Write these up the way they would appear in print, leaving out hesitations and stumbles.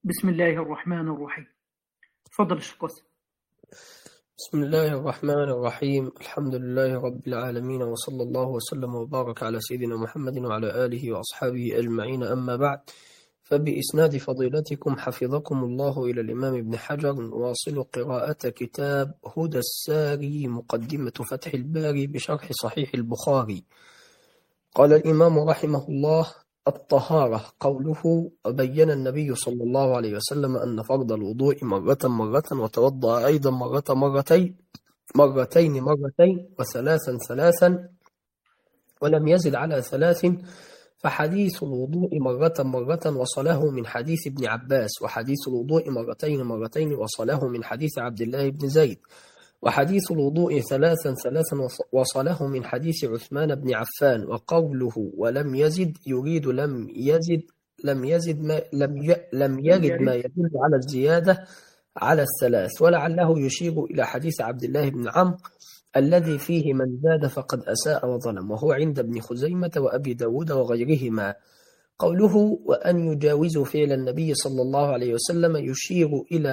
بسم الله الرحمن الرحيم. تفضل الشيخ قاسم. بسم الله الرحمن الرحيم. الحمد لله رب العالمين، وصلى الله وسلم وبارك على سيدنا محمد وعلى آله وأصحابه أجمعين. أما بعد، فبإسناد فضيلتكم حفظكم الله إلى الإمام ابن حجر واصل قراءة كتاب هدى الساري مقدمة فتح الباري بشرح صحيح البخاري. قال الإمام رحمه الله: الطهارة. قوله: وبين النبي صلى الله عليه وسلم أن فرض الوضوء مرة وتوضأ أيضا مرتين وثلاثا ولم يزد على ثلاث، فحديث الوضوء مرة وصله من حديث ابن عباس، وحديث الوضوء مرتين وصله من حديث عبد الله بن زيد، وحديث الوضوء ثلاثا وصله من حديث عثمان بن عفان. وقوله ولم يزد يريد لم يرد ما يدل على الزيادة على الثلاث، ولعله يشير إلى حديث عبد الله بن عمرو الذي فيه من زاد فقد أساء وظلم، وهو عند ابن خزيمة وأبي داود وغيرهما. قوله وأن يجاوزوا فعل النبي صلى الله عليه وسلم يشير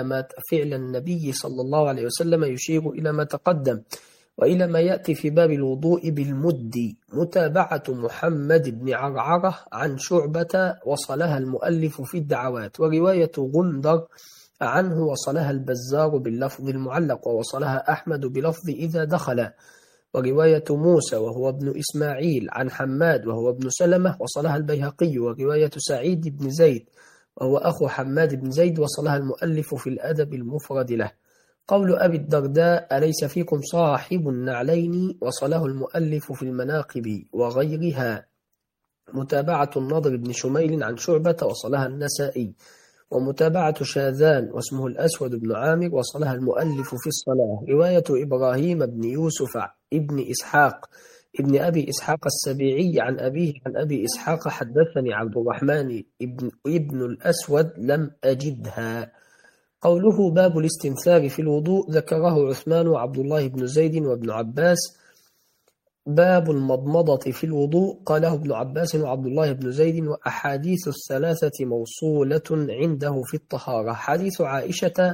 إلى ما تقدم وإلى ما يأتي في باب الوضوء بالمد. متابعة محمد بن عرعرة عن شعبة وصلها المؤلف في الدعوات، ورواية غندر عنه وصلها البزار باللفظ المعلق، ووصلها أحمد بلفظ إذا دخل. ورواية موسى وهو ابن إسماعيل عن حماد وهو ابن سلمة وصلها البيهقي. ورواية سعيد بن زيد وهو أخو حماد بن زيد وصلها المؤلف في الأدب المفرد له. قول أبي الدرداء: أليس فيكم صاحب النعلين؟ وصله المؤلف في المناقب وغيرها. متابعة النضر بن شميل عن شعبة وصلها النسائي. ومتابعة شاذان واسمه الأسود بن عامر وصلها المؤلف في الصلاة. رواية إبراهيم بن يوسف ابن إسحاق ابن أبي إسحاق السبيعي عن أبيه عن أبي إسحاق: حدثني عبد الرحمن ابن الأسود لم أجدها. قوله باب الاستنثار في الوضوء ذكره عثمان وعبد الله بن زيد وابن عباس. باب المضمضة في الوضوء قاله ابن عباس وعبد الله بن زيد، وأحاديث الثلاثة موصولة عنده في الطهارة. حديث عائشة: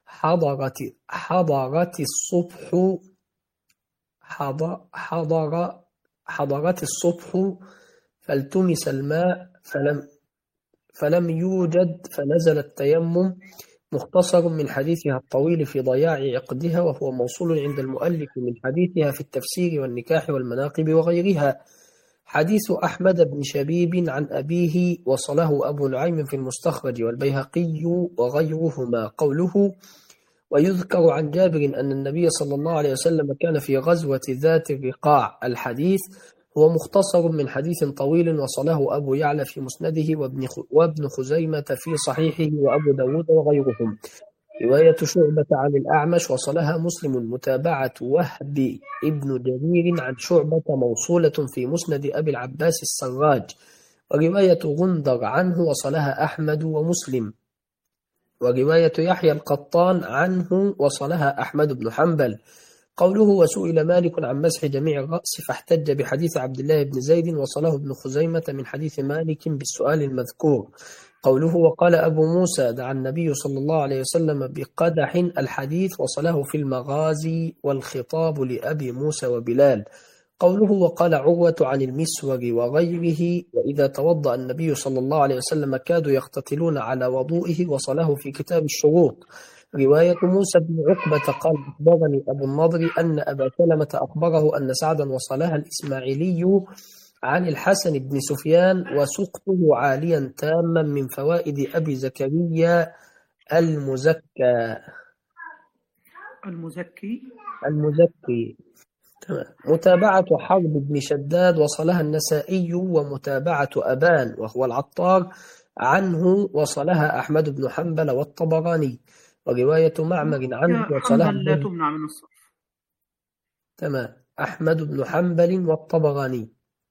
حضرت الصبح فالتمس الماء فلم يوجد فنزل التيمم. مختصر من حديثها الطويل في ضياع عقدها، وهو موصول عند المؤلف من حديثها في التفسير والنكاح والمناقب وغيرها. حديث أحمد بن شبيب عن أبيه وصله أبو نعيم في المستخرج والبيهقي وغيرهما. قوله ويذكر عن جابر أن النبي صلى الله عليه وسلم كان في غزوة ذات الرقاع. الحديث هو مختصر من حديث طويل وصله أبو يعلى في مسنده وابن خزيمة في صحيحه وأبو داود وغيرهم. رواية شعبة عن الأعمش وصلها مسلم. متابعة وهب ابن جرير عن شعبة موصولة في مسند أبي العباس السراج. ورواية غندر عنه وصلها أحمد ومسلم. ورواية يحيى القطان عنه وصلها أحمد بن حنبل. قوله وسئل مالك عن مسح جميع الرأس فاحتج بحديث عبد الله بن زيد وصله ابن خزيمة من حديث مالك بالسؤال المذكور. قوله وقال أبو موسى دعا النبي صلى الله عليه وسلم بقدح. الحديث وصله في المغازي والخطاب لأبي موسى وبلال. قوله وقال عروة عن المسور وغيره: وإذا توضأ النبي صلى الله عليه وسلم كادوا يقتتلون على وضوئه، وصله في كتاب الشروط. رواية موسى بن عقبة قال أخبرني أبو النضر أن أبا سلمة أخبره أن سعدا وصلها الإسماعيلي عن الحسن بن سفيان، وسقطه عاليا تاما من فوائد أبي زكريا المزكي. متابعة حرب بن شداد وصلها النسائي. ومتابعة أبان وهو العطار عنه وصلها أحمد بن حنبل والطبراني. ورواية معمر عنه وصلها لا تمنع من الصرف. تمام. أحمد بن حنبل والطبراني.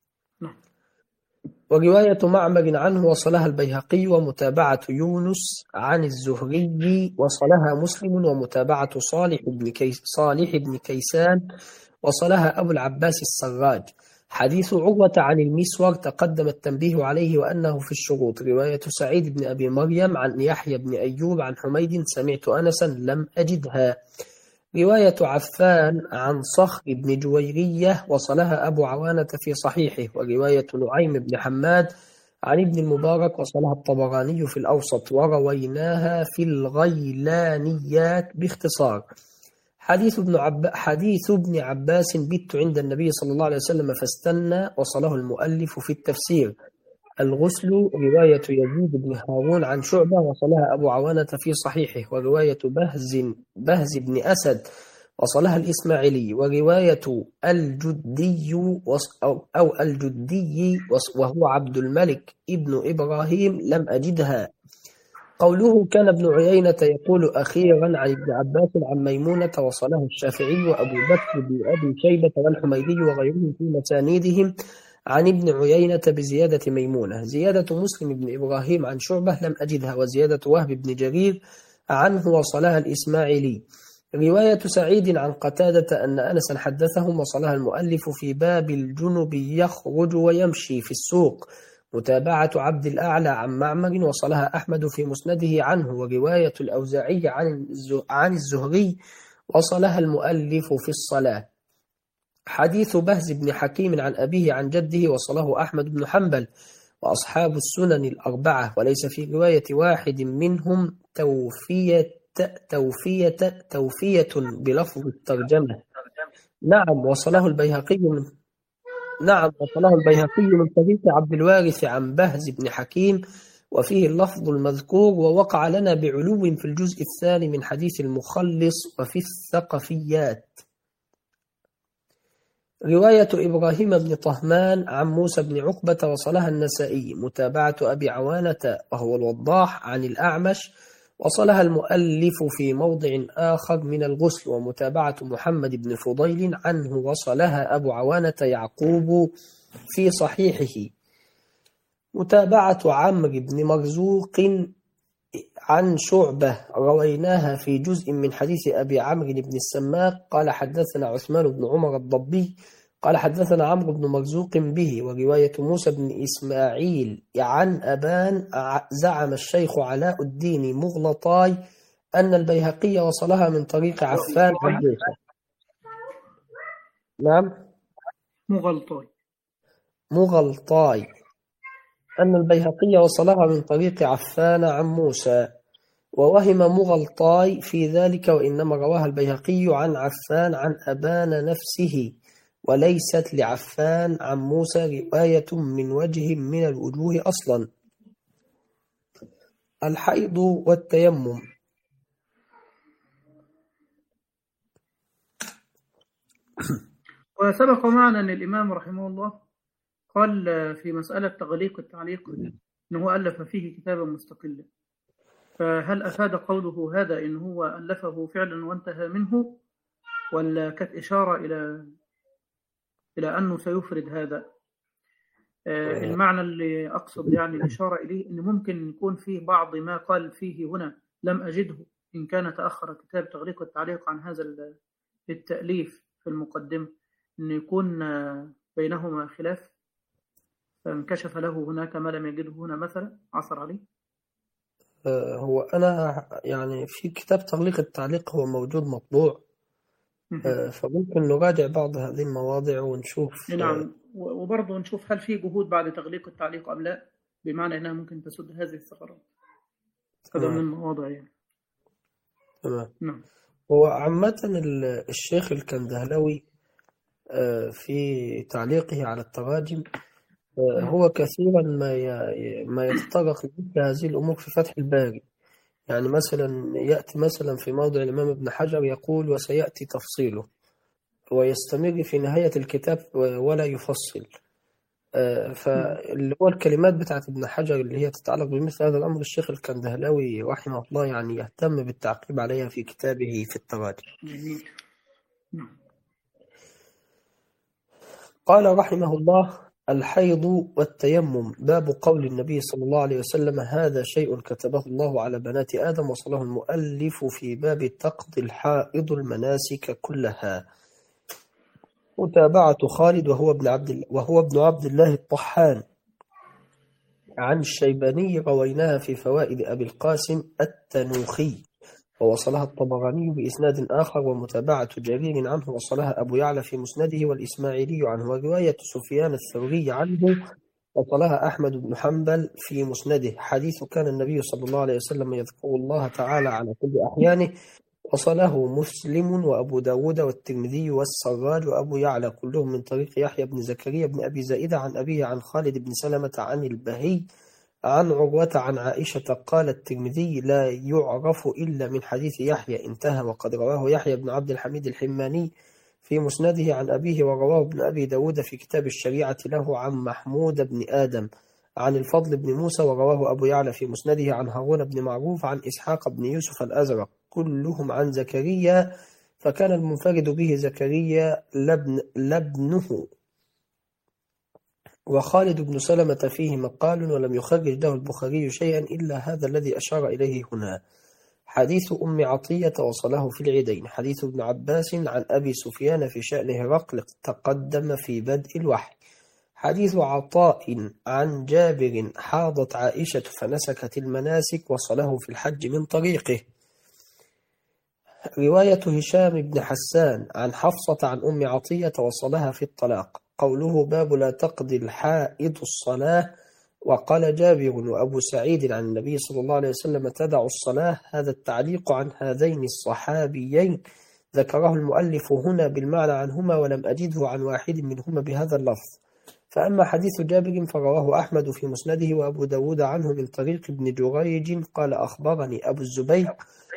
ورواية معمر عنه وصلها البيهقي. ومتابعة يونس عن الزهري وصلها مسلم. ومتابعة صالح بن كيسان وصلها أبو العباس السراج. حديث عروة عن المسور تقدم التنبيه عليه وأنه في الشروط. رواية سعيد بن أبي مريم عن يحيى بن أيوب عن حميد سمعت أنسا لم أجدها. رواية عفان عن صخر بن جويرية وصلها أبو عوانة في صحيحه. ورواية نعيم بن حماد عن ابن المبارك وصلها الطبراني في الأوسط، ورويناها في الغيلانيات باختصار. حديث ابن عباس بت عند النبي صلى الله عليه وسلم فاستنى وصله المؤلف في التفسير. الغسل رواية يزيد بن هارون عن شعبة وصلها أبو عوانة في صحيحه. ورواية بهز بن أسد وصلها الإسماعيلي. ورواية الجدي أو الجدي وهو عبد الملك ابن إبراهيم لم أجدها. قوله كان ابن عيينة يقول أخيرا عن ابن عباس عن ميمونة وصله الشافعي وأبو بكر بن أبي شيبة والحميدي وغيرهم في مسانيدهم عن ابن عيينة بزيادة ميمونة. زيادة مسلم بن إبراهيم عن شعبة لم أجدها. وزيادة وهب بن جرير عنه وصلها الإسماعيلي. رواية سعيد عن قتادة أن أنسا حدثهم وصلها المؤلف في باب الجنب يخرج ويمشي في السوق. متابعة عبد الأعلى عن معمر وصلها أحمد في مسنده عنه. ورواية الأوزاعي عن الزهري وصلها المؤلف في الصلاة. حديث بهز بن حكيم عن أبيه عن جده وصله أحمد بن حنبل وأصحاب السنن الأربعة، وليس في رواية واحد منهم توفية بلفظ الترجمة. نعم وصله البيهقي من طريق عبد الوارث عن بهز بن حكيم وفيه اللفظ المذكور. ووقع لنا بعلو في الجزء الثاني من حديث المخلص وفي الثقفيات. رواية إبراهيم بن طهمان عن موسى بن عقبة وصلها النسائي. متابعة أبي عوانة وهو الوضاح عن الأعمش وصلها المؤلف في موضع آخر من الغسل. ومتابعة محمد بن فضيل عنه وصلها أبو عوانة يعقوب في صحيحه. متابعة عمرو بن مرزوق عن شعبة رويناها في جزء من حديث أبي عمرو بن السماك قال حدثنا عثمان بن عمر الضبي قال حدثنا عمرو بن مرزوق به. ورواية موسى بن إسماعيل عن أبان زعم الشيخ علاء الدين مغلطاي أن البيهقي وصلها من طريق عفان عن موسى. نعم مغلطاي أن البيهقي وصلها من طريق عفان عن موسى. ووهم مغلطاي في ذلك، وإنما رواها البيهقي عن عفان عن أبان نفسه، وليست لعفان عن موسى رواية من وجه من الوجوه أصلا. الحيض والتيمم. وسبق معنا أن الإمام رحمه الله قال في مسألة تغليق التعليق أنه ألف فيه كتابا مستقلا، فهل أفاد قوله هذا إن هو ألفه فعلا وانتهى منه، ولا كانت إشارة إلى أنه سيفرد هذا؟ المعنى اللي أقصد يعني الإشارة إليه أنه ممكن يكون فيه بعض ما قال فيه هنا لم أجده إن كان تأخر كتاب تغليق التعليق عن هذا التأليف في المقدمة، أنه يكون بينهما خلاف فانكشف له هناك ما لم يجده هنا مثلا عثر عليه. هو أنا يعني في كتاب تغليق التعليق هو موجود مطبوع، فممكن نراجع بعض هذه المواضع ونشوف. نعم، وبرضه نشوف هل في جهود بعد تغليق التعليق أم لا، بمعنى أنها ممكن تسد هذه الثغرات. هذا من المواضع يعني. تمام. نعم. هو عامة الشيخ الكندهلوي في تعليقه على التراجم هو كثيرا ما يتطرق لمثل هذه الأمور في فتح الباري. يعني مثلا يأتي مثلا في موضع الإمام ابن حجر يقول وسيأتي تفصيله، ويستمر في نهاية الكتاب ولا يفصل. فاللي هو الكلمات بتاعت ابن حجر اللي هي تتعلق بمثل هذا الأمر، الشيخ الكندهلوي رحمه الله يعني يهتم بالتعقيب عليها في كتابه في التراجم. قال رحمه الله: الحيض والتيمم. باب قول النبي صلى الله عليه وسلم: هذا شيء كتبه الله على بنات آدم. وصله المؤلف في باب تقضي الحائض المناسك كلها. متابعة خالد وهو ابن عبد الله الطحان عن الشيباني رويناها في فوائد أبي القاسم التنوخي، ووصلها الطبراني بإسناد آخر، ومتابعة جرير عنه وصلها أبو يعلى في مسنده والإسماعيلي عنه، ورواية سفيان الثوري عنه وصلها أحمد بن حنبل في مسنده. حديث كان النبي صلى الله عليه وسلم يذكر الله تعالى على كل أحيانه، وصله مسلم وأبو داود والترمذي والسراج وأبو يعلى كلهم من طريق يحيى بن زكريا بن أبي زائدة عن أبيه عن خالد بن سلمة عن البهي عن عروة عن عائشة. قال الترمذي: لا يعرف إلا من حديث يحيى، انتهى. وقد رواه يحيى بن عبد الحميد الحماني في مسنده عن أبيه، ورواه ابن أبي داود في كتاب الشريعة له عن محمود بن آدم عن الفضل بن موسى، ورواه أبو يعلى في مسنده عن هارون بن معروف عن إسحاق بن يوسف الأزرق، كلهم عن زكريا، فكان المنفرد به زكريا لابنه. وخالد بن سلمة فيه مقال، ولم يخرج له البخاري شيئا إلا هذا الذي أشار إليه هنا. حديث أم عطية وصله في العيدين. حديث ابن عباس عن أبي سفيان في شأن هرقل تقدم في بدء الوحي. حديث عطاء عن جابر: حاضت عائشة فنسكت المناسك، وصله في الحج من طريقه. رواية هشام بن حسان عن حفصة عن أم عطية وصلها في الطلاق. قوله: باب لا تقضي الحائض الصلاة. وقال جابر وأبو سعيد عن النبي صلى الله عليه وسلم: تدع الصلاة. هذا التعليق عن هذين الصحابيين ذكره المؤلف هنا بالمعنى عنهما، ولم أجده عن واحد منهما بهذا اللفظ. فأما حديث جابر فرواه أحمد في مسنده وأبو داود عنه من طريق ابن جريج قال: أخبرني أبو الزبير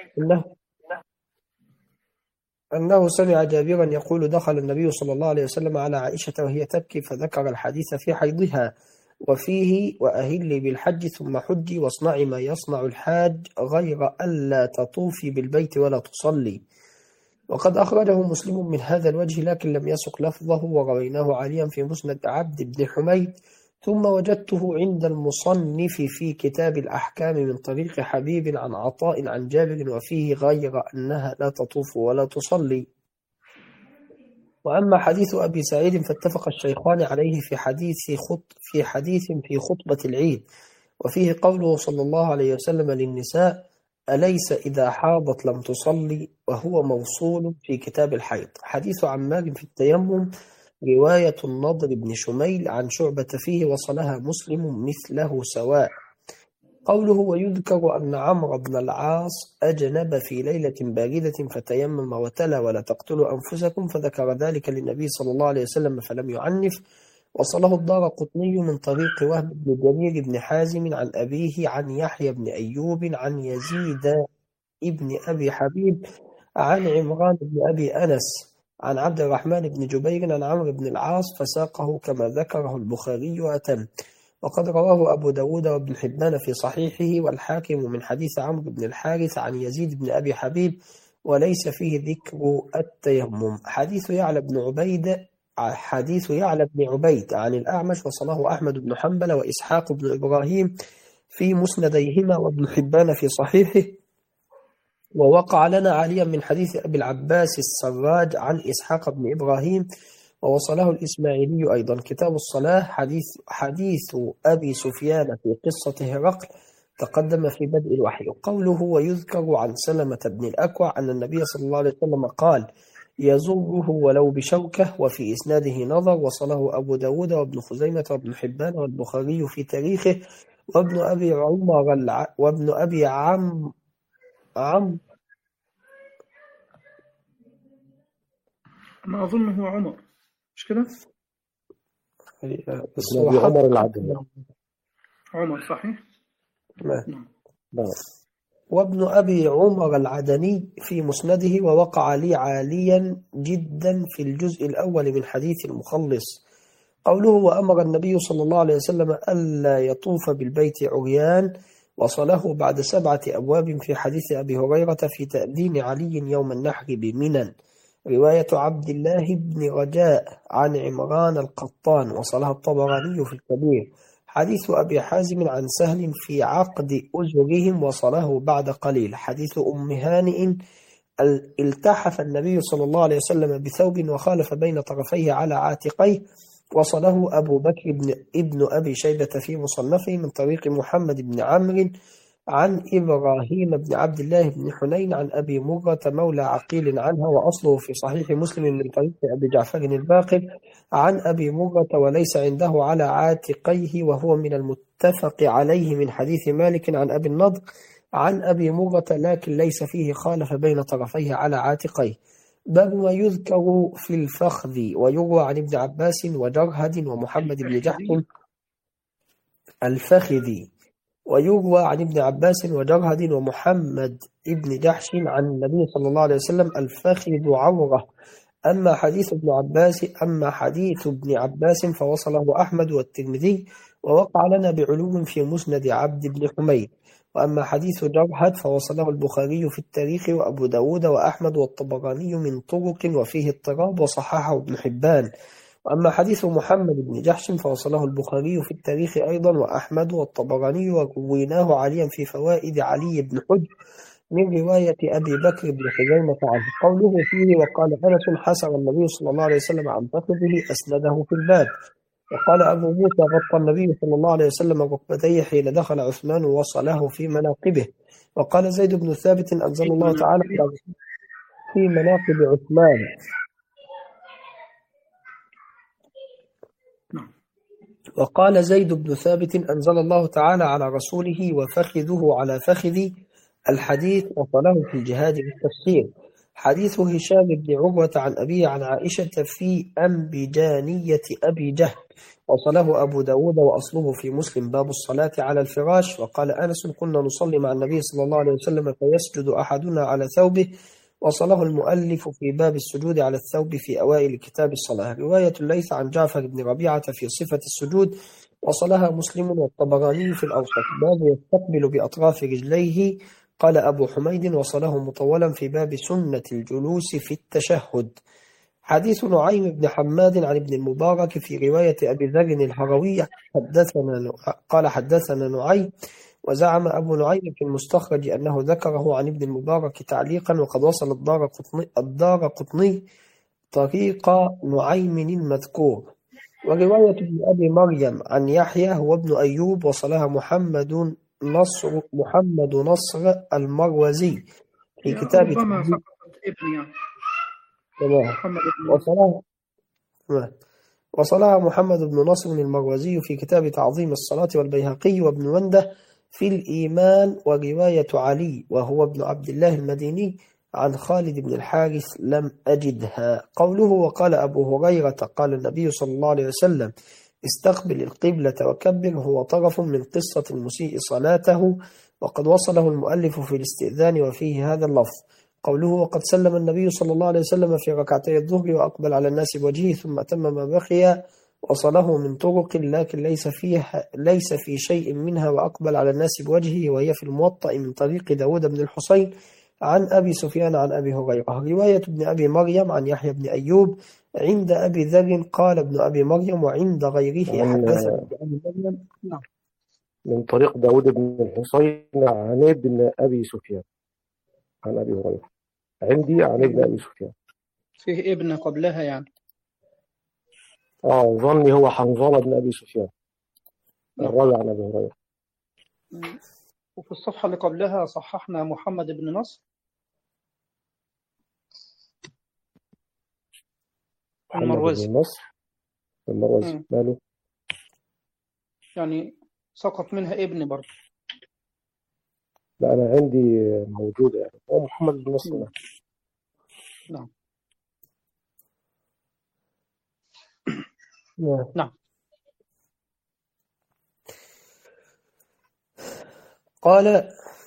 أنه سمع جابرا يقول: دخل النبي صلى الله عليه وسلم على عائشة وهي تبكي، فذكر الحديث في حيضها وفيه: وأهلي بالحج ثم حجي واصنعي ما يصنع الحاج غير ألا تطوفي بالبيت ولا تصلي. وقد أخرجه مسلم من هذا الوجه لكن لم يسق لفظه، ورويناه عاليا في مسند عبد بن حميد، ثم وجدته عند المصنف في كتاب الأحكام من طريق حبيب عن عطاء عن جابر، وفيه غير أنها لا تطوف ولا تصلي. وأما حديث أبي سعيد فاتفق الشيخان عليه في حديث في خطبة العيد، وفيه قوله صلى الله عليه وسلم للنساء: أليس إذا حاضت لم تصلي، وهو موصول في كتاب الحيض. حديث عمار في التيمم رواية النضر بن شميل عن شعبة فيه، وصلها مسلم مثله سواء. قوله: ويذكر أن عمرو بن العاص أجنب في ليلة باردة فتيمم وتلا: ولا تقتلوا أنفسكم، فذكر ذلك للنبي صلى الله عليه وسلم فلم يعنف. وصله الدارقطني من طريق وهب بن جرير بن حازم عن أبيه عن يحيى بن أيوب عن يزيد ابن أبي حبيب عن عمران بن أبي أنس عن عبد الرحمن بن جبير عن عمرو بن العاص، فساقه كما ذكره البخاري وأتم. وقد رواه أبو داود وابن حبان في صحيحه والحاكم من حديث عمرو بن الحارث عن يزيد بن أبي حبيب، وليس فيه ذكر التيمم. حديث يعلى بن عبيد عن الأعمش، وصله أحمد بن حنبل وإسحاق بن إبراهيم في مسنديهما، وابن حبان في صحيحه. ووقع لنا عاليا من حديث أبي العباس السراج عن إسحاق بن إبراهيم، ووصله الإسماعيلي أيضا. كتاب الصلاة. حديث أبي سفيان في قصة هرقل تقدم في بدء الوحي. قوله: ويذكر عن سلمة بن الأكوع أن النبي صلى الله عليه وسلم قال: يزره ولو بشوكة، وفي إسناده نظر. وصله أبو داود وابن خزيمة وابن حبان والبخاري في تاريخه، وابن أبي عمر وابن أبي عم أنا أظنه عمر، مش كده؟ بس ابن عمر العدني. عمر صحيح؟ نعم. نعم. وابن أبي عمر العدني في مسنده. ووقع لي عاليا جدا في الجزء الأول من حديث المخلص. قوله: وأمر النبي صلى الله عليه وسلم ألا يطوف بالبيت عريان، وصله بعد 7 أبواب في حديث أبي هريرة في تأذين علي يوم النحر بمنى. رواية عبد الله بن رجاء عن عمران القطان، وصلها الطبراني في الكبير. حديث أبي حازم عن سهل في عقد أزرهم، وصله بعد قليل. حديث أم هانئ التحف النبي صلى الله عليه وسلم بثوب وخالف بين طرفيه على عاتقيه. وصله أبو بكر ابن أبي شيبة في مصنفه من طريق محمد بن عمرو عن إبراهيم بن عبد الله بن حنين عن أبي مرة مولى عقيل عنها، وأصله في صحيح مسلم من طريق أبي جعفر الباقر عن أبي مرة وليس عنده على عاتقيه، وهو من المتفق عليه من حديث مالك عن أبي النضر عن أبي مرة، لكن ليس فيه خالف بين طرفيه على عاتقيه. باب ما يذكر في الفخذ. ويروى عن ابن عباس وجرهد ومحمد بن جحش الفخذي. ويروى عن ابن عباس وجرهد ومحمد بن جحش عن النبي صلى الله عليه وسلم الفخذ عورة. أما حديث ابن عباس فوصله أحمد والترمذي، ووقع لنا بعلوم في مسند عبد بن حميد. وأما حديث جرهد فوصله البخاري في التاريخ وأبو داود وأحمد والطبراني من طرق وفيه اضطراب وصححه ابن حبان. وأما حديث محمد بن جحش فوصله البخاري في التاريخ أيضا وأحمد والطبراني، ورويناه عاليا في فوائد علي بن حجر من رواية أبي بكر بن خزيمة عنه. قوله فيه وقال أنس حسر النبي صلى الله عليه وسلم عن فخذه أسنده في الباب. وقال أبو موسى غطى النبي صلى الله عليه وسلم ركبتيه حين دخل عثمان ووصله في مناقبه. وقال زيد بن ثابت أنزل الله تعالى في مناقب عثمان. وقال زيد بن ثابت أنزل الله تعالى على رسوله وفخذه على فخذي. الحديث وصله في الجهاد بالتفسير. حديث هشام بن عروة عن أبيه عن عائشة في أنبجانية أبي جهل وصله أبو داود وأصله في مسلم باب الصلاة على الفراش. وقال أنس كنا نصلي مع النبي صلى الله عليه وسلم فيسجد أحدنا على ثوبه. وصله المؤلف في باب السجود على الثوب في أوائل كتاب الصلاة. رواية الليث عن جعفر بن ربيعة في صفة السجود وصلها مسلم والطبراني في الأوسط باب يستقبل بأطراف رجليه. قال أبو حميد وصله مطولا في باب سنة الجلوس في التشهد. حديث نعيم بن حماد عن ابن المبارك في رواية أبي ذر الهروي قال حدثنا نعيم، وزعم أبو نعيم في المستخرج أنه ذكره عن ابن المبارك تعليقا، وقد وصل الدار قطني طريق نعيم المذكور. ورواية ابن أبي مريم عن يحيى هو ابن أيوب وصلها محمد نصر المروزي في كتاب ربما سقطت ابني وصلها محمد بن نصر المروزي في كتاب تعظيم الصلاة، والبيهقي وابن منده في الإيمان. ورواية علي وهو ابن عبد الله المديني عن خالد بن الحارث لم أجدها. قوله وقال أبو هريرة قال النبي صلى الله عليه وسلم استقبل القبلة وكبر هو طرف من قصة المسيء صلاته. وقد وصله المؤلف في الاستئذان وفيه هذا اللفظ. قوله وقد سلم النبي صلى الله عليه وسلم في ركعتي الظهر وأقبل على الناس بوجهه ثم أتم ما بقي. وصله من طرق لكن ليس في شيء منها وأقبل على الناس بوجهه، وهي في الموطأ من طريق داود بن الحصين عن أبي سفيان عن أبي هريرة. رواية ابن أبي مريم عن يحيى بن أيوب عند أبي ذر قال ابن أبي مريم وعند غيره حدثنا ابن أبي مريم من طريق داود بن الحصين عن ابن أبي سفيان عن أبي هريرة. عندي عن ابن أبي سفيان فيه ابن قبلها يعني ظني هو حنظلة بن أبي سفيان الرابع عن أبي هريرة. وفي الصفحة اللي قبلها صححنا محمد بن نصر المروزي. المروزي ماله يعني سقط منها ابن برضه. لا أنا عندي موجودة يعني هو محمد بن نصر. نعم. قال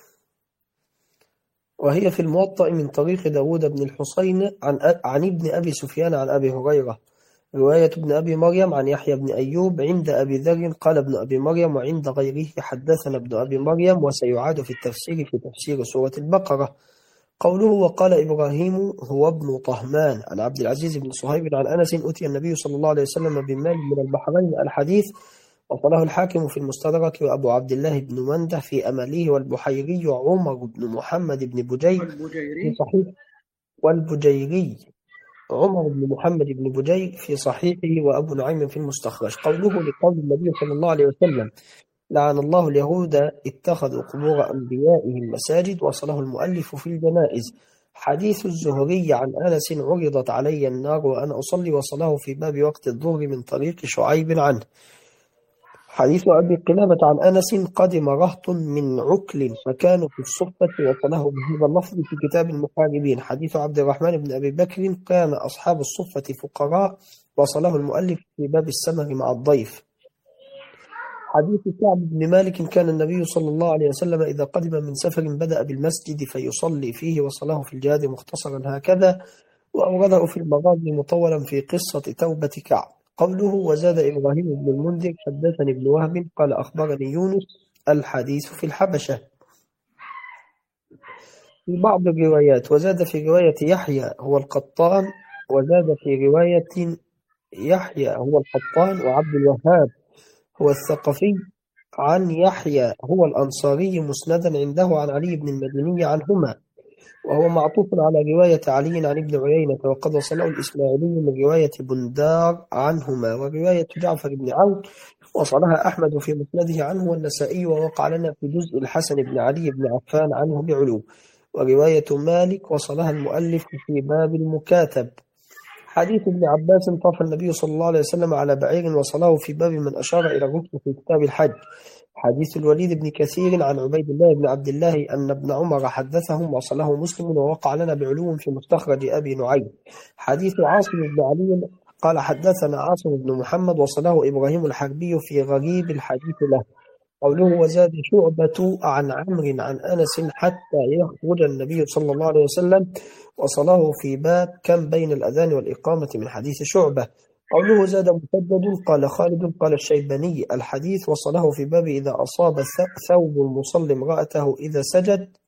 وهي في الموطأ من طريق داود بن الحصين عن ابن أبي سفيان عن أبي هريرة. رواية ابن أبي مريم عن يحيى بن أيوب عند أبي ذر قال ابن أبي مريم وعند غيره حدثنا ابن أبي مريم. وسيعاد في التفسير في تفسير سورة البقرة. قوله وقال إبراهيم هو ابن طهمان عن عبد العزيز بن صهيب عن أنس أتي النبي صلى الله عليه وسلم بمال من البحرين. الحديث وصله الحاكم في المستدرك وأبو عبد الله بن منده في أمله، والبحيري عمر بن محمد بن بجير في صحيح والبجيري عمر بن محمد بن بجير في صحيحه، وأبو نعيم في المستخرج. قوله لقول النبي صلى الله عليه وسلم: لعن الله اليهود اتخذوا قبور أنبيائهم مساجد، وصله المؤلف في الجنائز. حديث الزهري عن أنس: عرضت علي النار وأنا أصلي، وصله في باب وقت الظهر من طريق شعيب عنه. حديث أبي قلابة عن أنس: قدم رهط من عكل فكانوا في الصفة، وصله بهذا اللفظ في كتاب المحاربين. حديث عبد الرحمن بن أبي بكر: كان أصحاب الصفة فقراء، وصله المؤلف في باب السمر مع الضيف. حديث كعب بن مالك: كان النبي صلى الله عليه وسلم إذا قدم من سفر بدأ بالمسجد فيصلي فيه، وصله في الجهاد مختصرا هكذا، وأورده في المغازي مطولا في قصة توبة كعب. قوله: وزاد إبراهيم بن المنذر: حدثني ابن وهب قال أخبرني يونس. الحديث في الحبشة. في بعض الروايات وزاد في رواية يحيى هو القطان، وزاد في رواية يحيى هو القطان وعبد الوهاب هو الثقفي عن يحيى هو الأنصاري مسندا عنده عن علي بن المديني عنهما، وهو معطوف على رواية علي عن ابن عيينة، وقد وصله الإسماعيلي من رواية بندار عنهما. ورواية جعفر بن عون وصلها أحمد في مسنده عنه والنسائي، ووقع لنا في جزء الحسن بن علي بن عفان عنه بعلو. ورواية مالك وصلها المؤلف في باب المكاتب. حديث ابن عباس: طاف النبي صلى الله عليه وسلم على بعير، وصله في باب من أشار إلى الركن في كتاب الحج. حديث الوليد بن كثير عن عبيد الله بن عبد الله أن ابن عمر حدثهم، وصله مسلم، ووقع لنا بعلو في مستخرج أبي نعيم. حديث عاصم بن علي قال: حدثنا عاصم بن محمد، وصله إبراهيم الحربي في غريب الحديث له. قوله: وزاد شعبة عن عمرو عن أنس حتى يخرج النبي صلى الله عليه وسلم، وصله في باب كم بين الأذان والإقامة من حديث شعبة. قوله: زاد مسدد قال خالد قال الشيباني. الحديث وصله في باب إذا أصاب ثوب المصلي امرأته إذا سجد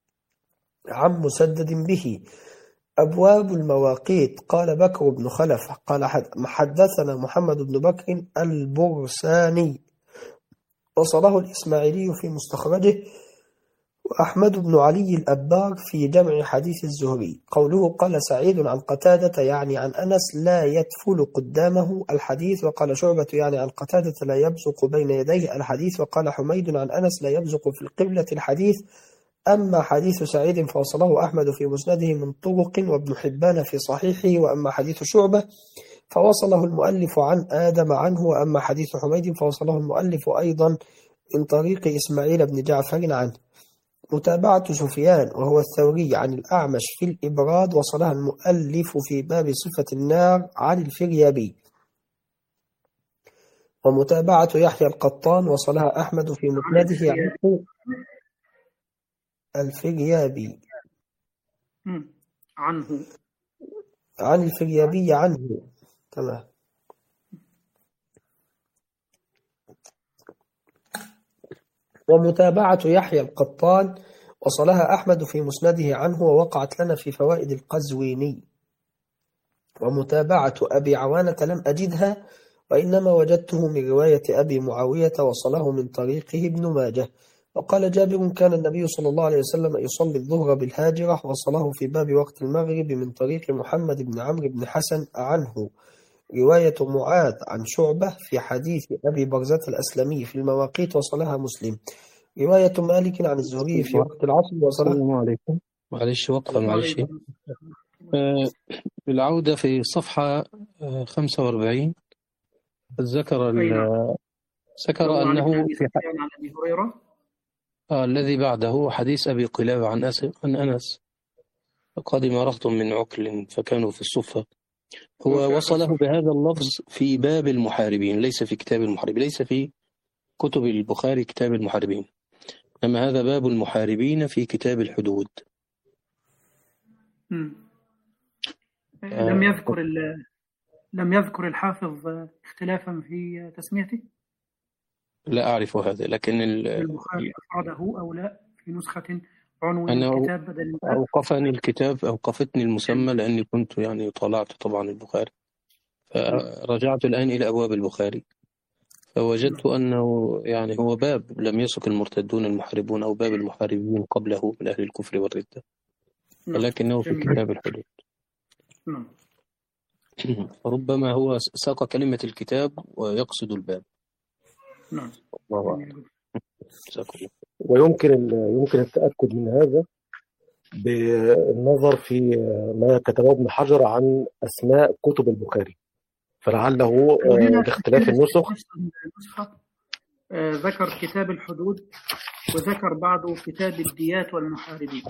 عن مسدد به. أبواب المواقيت. قال بكر بن خلف قال حدثنا محمد بن بكر البرساني، وصله الإسماعيلي في مستخرجه، وأحمد بن علي الأبار في جمع حديث الزهري. قوله: قال سعيد عن قتادة يعني عن أنس لا يدفل قدامه الحديث. وقال شعبة يعني عن قتادة لا يبزق بين يديه الحديث. وقال حميد عن أنس لا يبزق في القبلة الحديث. أما حديث سعيد فوصله أحمد في مسنده من طرق، وابن حبان في صحيحه. وأما حديث شعبة فوصله المؤلف عن آدم عنه. وأما حديث حميد فوصله المؤلف أيضا من طريق إسماعيل بن جعفر عنه. متابعة سفيان وهو الثوري عن الأعمش في الإبراد، وصلها المؤلف في باب صفة النار عن الفريابي. ومتابعة يحيى القطان وصلها أحمد في مسنده عنه الفريابي عن الفريابي عنه. تمام. ومتابعة يحيى القطان وصلها أحمد في مسنده عنه، ووقعت لنا في فوائد القزويني. ومتابعة أبي عوانة لم أجدها، وإنما وجدته من رواية أبي معاوية، وصله من طريقه ابن ماجه. وقال جابر: كان النبي صلى الله عليه وسلم يصلي الظهر بالهاجرة، وصله في باب وقت المغرب من طريق محمد بن عمرو بن حسن عنه. رواية معاذ عن شعبة في حديث أبي برزة الأسلمي في المواقيت، وصلها مسلم. رواية مالك عن الزهري في وقت العصر، وصلها. السلام عليكم. معلش وقفة معلش. العودة في صفحة 45 ذكر أنه في أبي هريرة الذي بعده حديث أبي قلابة عن أنس قدم رهط من عكل فكانوا في الصفة. هو وصله بهذا اللفظ في باب المحاربين، ليس في كتاب المحاربين، ليس في كتب البخاري كتاب المحاربين، أما هذا باب المحاربين في كتاب الحدود. لم يذكر الحافظ اختلافا في تسميته؟ لا أعرف هذا، لكن البخاري أفرده أو لا في نسخة عنوان أنا الكتاب بدل أوقفني الكتاب، أوقفتني المسمى لأني كنت طالعت طبعا البخاري، فرجعت الآن إلى أبواب البخاري فوجدت أنه هو باب لم يسك المرتدون المحاربون، أو باب المحاربين قبله من أهل الكفر والردة. نعم. ولكنه في جميل. كتاب الحدود. نعم. ربما هو ساق كلمة الكتاب ويقصد الباب. نعم. الله أعلم. جميل. جزاكم الله. ويمكن التأكد من هذا بالنظر في ما كتبه ابن حجر عن أسماء كتب البخاري، فلعله وهنا باختلاف النسخ. النسخة ذكر كتاب الحدود وذكر بعده كتاب الديات والمحاربين.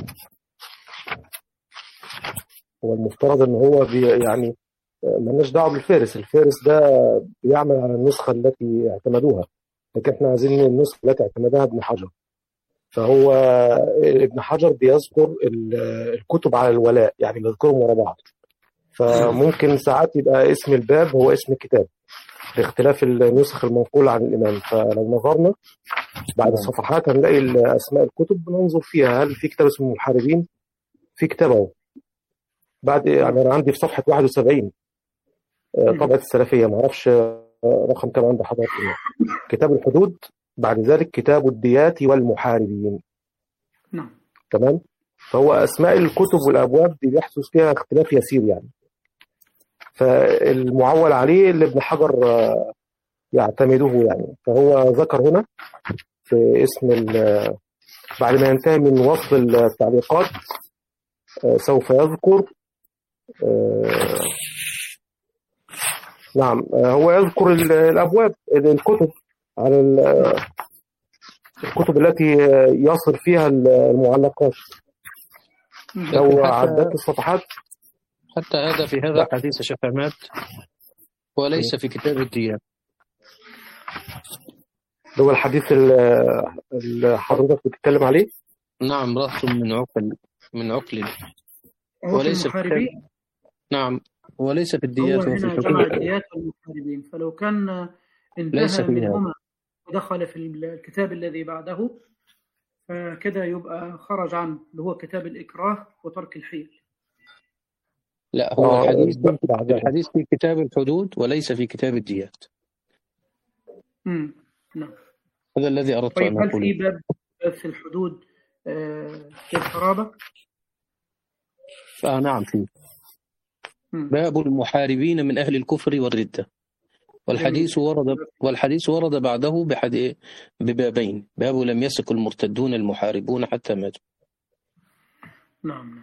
هو المفترض ان هو يعني مالناش دعوه بالفارس، الفارس ده بيعمل على النسخه التي اعتمدوها، لكن احنا عايزين النسخه التي اعتمدها ابن حجر. فهو ابن حجر بيذكر الكتب على الولاء، يعني بيذكرهم ورا بعض، فممكن ساعات يبقى اسم الباب هو اسم الكتاب باختلاف النسخ المنقولة عن الإمام. فلو نظرنا بعد الصفحات هنلاقي أسماء الكتب بننظر فيها، هل في كتاب اسمه المحاربين؟ في كتابه بعد، يعني أنا عندي في صفحة 71 طبعة السلفية، ما أعرفش رقم كم عند حضرتك. كتاب الحدود، بعد ذلك كتاب الديات والمحاربين. نعم. تمام. فهو أسماء الكتب والأبواب دي بيحدث فيها اختلاف يسير يعني، فالمعول عليه اللي ابن حجر يعتمده يعني. فهو ذكر هنا في اسم بعد ما ينتهي من وصف التعليقات سوف يذكر نعم هو يذكر الأبواب، الكتب على الكتب التي يصل فيها المعلقات. لو عدت الصفحات حتى هذا في هذا الحديث شفامات وليس في كتاب الديات. هو الحديث اللي حضرتك بتتكلم عليه؟ نعم، رأس من عقل وليس في كتاب. نعم، وليس في الديات. هو هنا جمع الديات والمحاربين، فلو كان انتهى منهما ودخل في الكتاب الذي بعده فكده يبقى خرج عنه، اللي هو كتاب الإكراه وترك الحيل. لا، هو الحديث في كتاب الحدود وليس في كتاب الديات. نعم. هذا الذي أردت أن أقوله. هل في باب في الحدود في الحرابة؟ نعم، في باب المحاربين من أهل الكفر والردة، والحديث ورد بعده ببابين: باب لم يسق المرتدون المحاربون حتى ماتوا. نعم.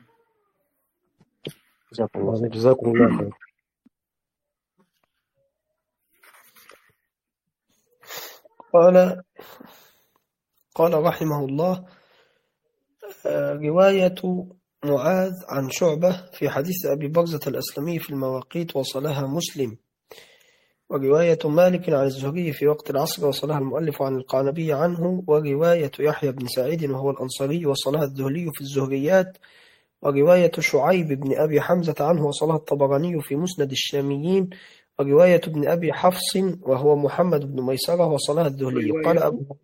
جزاكم الله خير. قال رحمه الله: رواية معاذ عن شعبة في حديث أبي برزة الأسلمي في المواقيت وصلها مسلم، ورواية مالك عن الزهري في وقت العصر وصلها المؤلف عن القعنبي عنه، ورواية يحيى بن سعيد وهو الأنصاري وصلها الذهلي في الزهريات، ورواية شعيب بن أبي حمزة عنه وصلها الطبراني في مسند الشاميين، ورواية ابن أبي حفص وهو محمد بن ميسرة وصلها الذهلي. قال أبو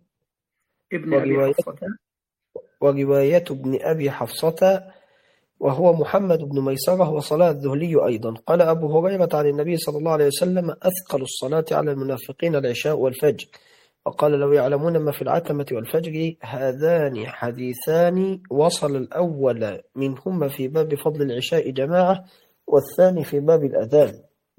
ورواية ابن أبي حفصة وهو محمد بن ميسرة وصلاة الذهلي أيضا. قال أبو هريرة عن النبي صلى الله عليه وسلم: أثقل الصلاة على المنافقين العشاء والفجر. وقال: لو يعلمون ما في العتمة والفجر. هذان حديثان وصل الأول منهما في باب فضل العشاء جماعة، والثاني في باب الأذان.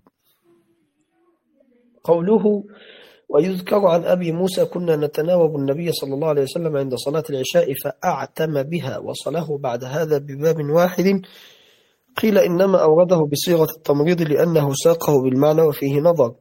قوله: ويذكر عن أبي موسى: كنا نتناوب النبي صلى الله عليه وسلم عند صلاة العشاء فأعتم بها، وصله بعد هذا بباب واحد. قيل إنما أورده بصيغة التمريض لأنه ساقه بالمعنى وفيه نظر.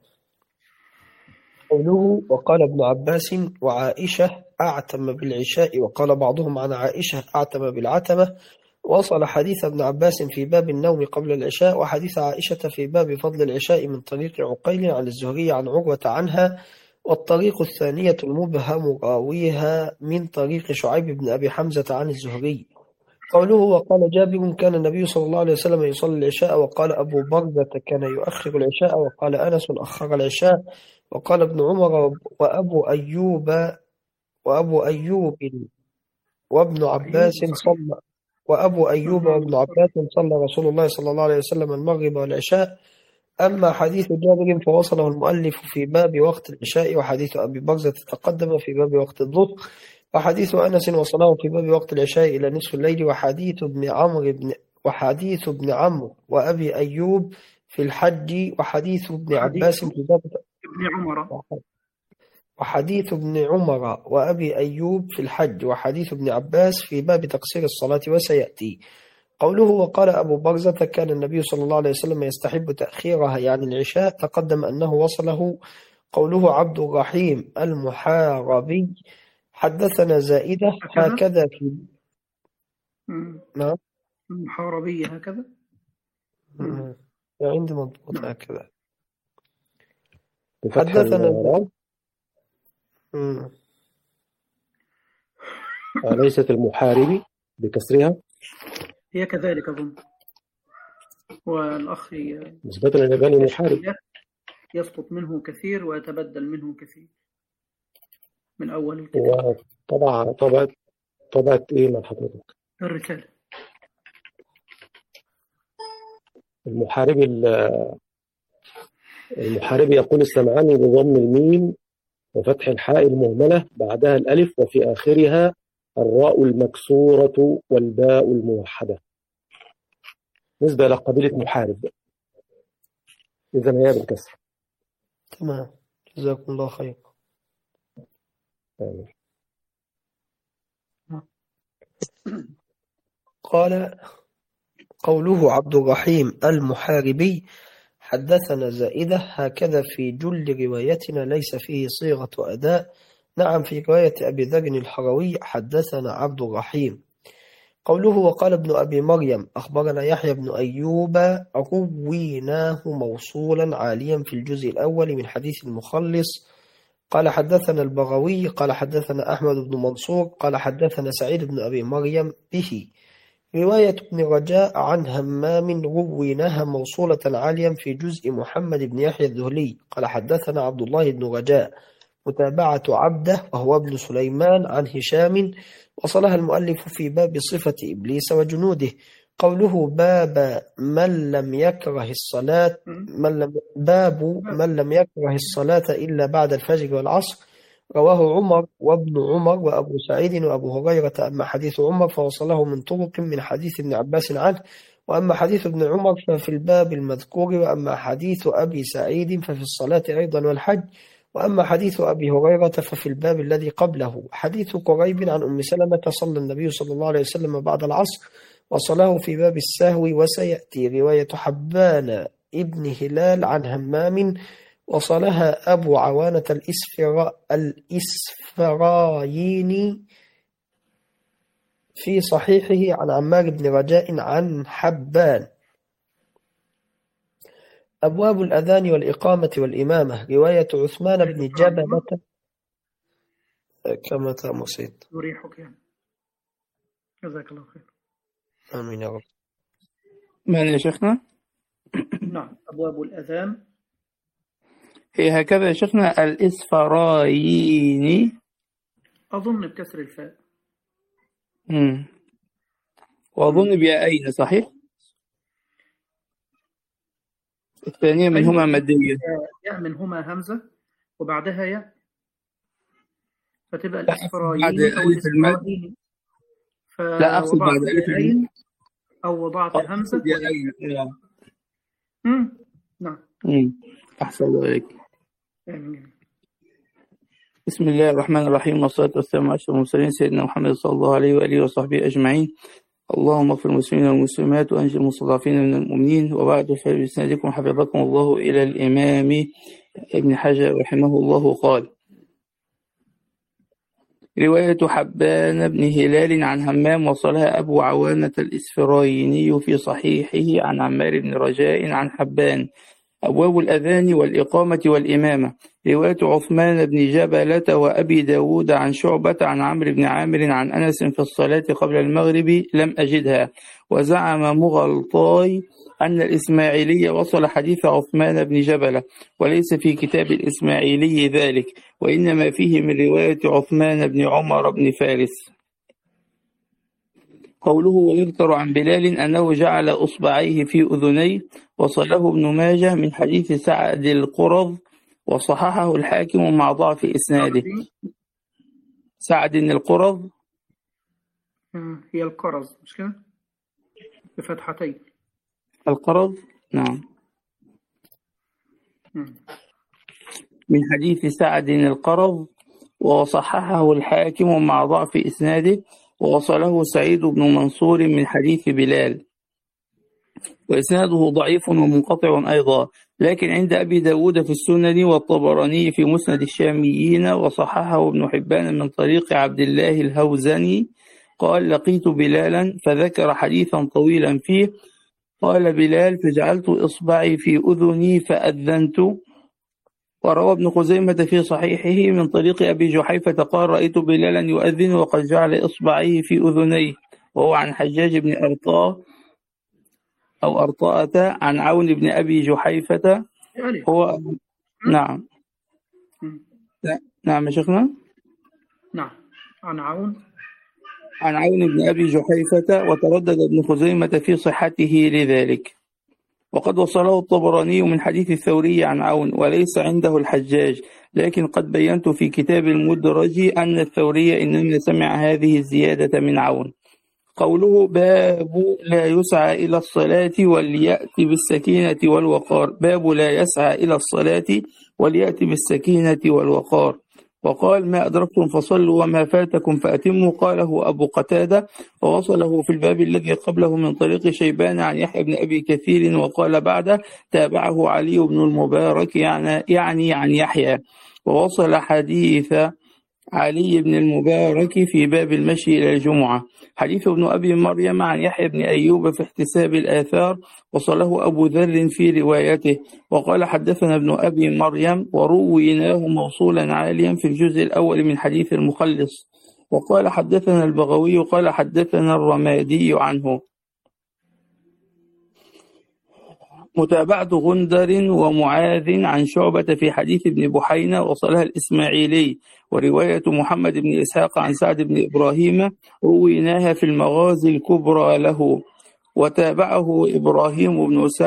قوله: وقال ابن عباس وعائشة أعتم بالعشاء، وقال بعضهم عن عائشة أعتم بالعتمة. وصل حديث ابن عباس في باب النوم قبل العشاء، وحديث عائشة في باب فضل العشاء من طريق عقيل عن الزهري عن عروة عنها، والطريق الثانية المبهم راويها من طريق شعيب بن أبي حمزة عن الزهري. قوله: وقال جابر: كان النبي صلى الله عليه وسلم يصلي العشاء، وقال أبو برزة: كان يؤخر العشاء، وقال أنس: أخر العشاء، وقال ابن عمر وأبو أيوب وابن عباس صلى رسول الله صلى الله عليه وسلم المغرب والعشاء. أما حديث جابر فوصله المؤلف في باب وقت العشاء، وحديث أبي برزة تقدم في باب وقت الظهر. وحديث أنس وصله في باب وقت العشاء إلى نصف الليل. وحديث ابن عمرو وأبي أيوب في الحج. وحديث ابن عباس في باب ابن عمر وحديث ابن عمر وأبي أيوب في الحج. وحديث ابن عباس في باب تقصير الصلاة وسيأتي. قوله وقال أبو برزة كان النبي صلى الله عليه وسلم يستحب تأخيرها يعني العشاء، تقدم أنه وصله. قوله عبد الرحيم المحاربي حدثنا زائدة هكذا في نعم المحاربية هكذا عندي مضبوط هكذا حدثنا ليست المحاربي بكسرها هي كذلك أظن. والأخ نسبة للباني محارب يسقط منه كثير ويتبدل منه كثير من أول الكتاب. طبعت إيه من حضرتك؟ الرسالة. المحاربي يقول السمعاني بضم الميم وفتح الحاء المهملة بعدها الألف وفي آخرها الراء المكسورة والباء الموحدة، نسبة إلى قبيلة محارب، إذا هي بالكسر. تمام، جزاكم الله خير. آمين. قال قوله عبد الرحيم المحاربي حدثنا زائدة هكذا في جل روايتنا ليس فيه صيغة أداء. نعم في رواية أبي ذر الحروي حدثنا عبد الرحيم. قوله وقال ابن أبي مريم أخبرنا يحيى بن أيوب رويناه موصولا عاليا في الجزء الأول من حديث المخلص. قال حدثنا البغوي قال حدثنا أحمد بن منصور قال حدثنا سعيد بن أبي مريم به. رواية ابن رجاء عن همام رويناها موصولة عاليا في جزء محمد بن يحيى الذهلي. قال حدثنا عبد الله بن رجاء متابعة عبده وهو ابن سليمان عن هشام، وصلها المؤلف في باب صفة إبليس وجنوده. قوله باب من لم يكره الصلاة من لم يكره الصلاة إلا بعد الفجر والعصر، رواه عمر وابن عمر وأبو سعيد وأبو هريرة. أما حديث عمر فوصله من طرق من حديث ابن عباس عنه، وأما حديث ابن عمر ففي الباب المذكور، وأما حديث أبي سعيد ففي الصلاة أيضا والحج، وأما حديث أبي هريرة ففي الباب الذي قبله. حديث قريب عن أم سلمة صلى النبي صلى الله عليه وسلم بعد العصر، وصله في باب السهو وسيأتي. رواية حبان ابن هلال عن همام وصلها أبو عوانة الإسفرايني في صحيحه عن عمار بن رجاء عن حبان. أبواب الأذان والإقامة والإمامة. رواية عثمان بن جبلة كما تأمر سيد. يريحك يعني. جزاك الله خير. آمين يا رب. من يا شيخنا؟ نعم، أبواب الأذان هي هكذا يا شيخنا الإسفرايني أظن بكسر الفاء. وأظن بياءين صحيح؟ الثانية منهما مادية. ياء منهما همزة وبعدها ياء، فتبقى الإسفرايني أو الإسفرايني. لا أقصد بعد ألف الميم أو وضعت همزة نعم. أحسن الله إليك. بسم الله الرحمن الرحيم، والصلاة والسلام على أشرف المرسلين سيدنا محمد صلى الله عليه وآله وصحبه أجمعين. اللهم اغفر المسلمين والمسلمات وأنجي المستضعفين من المؤمنين. وبعد فبإسنادكم حفظكم الله إلى الإمام ابن حجر رحمه الله قال: رواية حبان بن هلال عن همام وصلها أبو عوانة الإسفرايني في صحيحه عن عمار بن رجاء عن حبان. أبواب الأذان والإقامة والإمامة. رواية عثمان بن جبلة وأبي داود عن شعبة عن عمرو بن عامر عن أنس في الصلاة قبل المغرب لم أجدها. وزعم مغلطاي أن الإسماعيلي وصل حديث عثمان بن جبلة، وليس في كتاب الإسماعيلي ذلك، وإنما فيه من رواية عثمان بن عمر بن فارس. قوله ويذكر عن بلال أنه جعل أصبعيه في أذنيه، وصله ابن ماجه من حديث سعد القرظ، وصححه الحاكم مع ضعف إسناده. سعد القرظ. هي القرظ مش كده؟ بفتحتين. القرظ نعم. من حديث سعد القرظ، وصححه الحاكم مع ضعف إسناده، ووصله سعيد بن منصور من حديث بلال، وإسناده ضعيف ومنقطع أيضا، لكن عند أبي داود في السنن والطبراني في مسند الشاميين، وصححه ابن حبان من طريق عبد الله الهوزني قال: لقيت بلالا فذكر حديثا طويلا فيه. قال بلال: فجعلت إصبعي في أذني فأذنت. وروى ابن خزيمة في صحيحه من طريق أبي جحيفة قال: رأيت بلالا يؤذن وقد جعل إصبعيه في أذنيه، وهو عن حجاج بن أرطاءة عن عون بن أبي جحيفة. هو نعم نعم يا شيخنا. نعم عن عون بن أبي جحيفة، وتردد ابن خزيمة في صحته لذلك. وقد وصله الطبراني من حديث الثوري عن عون، وليس عنده الحجاج، لكن قد بينت في كتاب المدرج أن الثوري إنما سمع هذه الزيادة من عون. قوله: باب لا يسعى إلى الصلاة وليأتي بالسكينة والوقار. باب لا يسعى إلى الصلاة وليأتي بالسكينة والوقار. وقال: ما أدركتم فصلوا وما فاتكم فأتموا. قاله أبو قتادة، ووصله في الباب الذي قبله من طريق شيبان عن يحيى بن أبي كثير، وقال بعده: تابعه علي بن المبارك يعني عن يحيى. ووصل حديث علي بن المبارك في باب المشي إلى الجمعة. حديث ابن أبي مريم عن يحيى بن أيوب في احتساب الآثار، وصله أبو ذر في روايته. وقال: حدثنا ابن أبي مريم، ورويناه موصولا عاليا في الجزء الأول من حديث المخلص. وقال: حدثنا البغوي قال: حدثنا الرمادي عنه. متابعة غندر ومعاذ عن شعبة في حديث ابن بحينة، وصلها الإسماعيلي. ورواية محمد بن إسحاق عن سعد بن إبراهيم رويناها في المغازي الكبرى له. وتابعه إبراهيم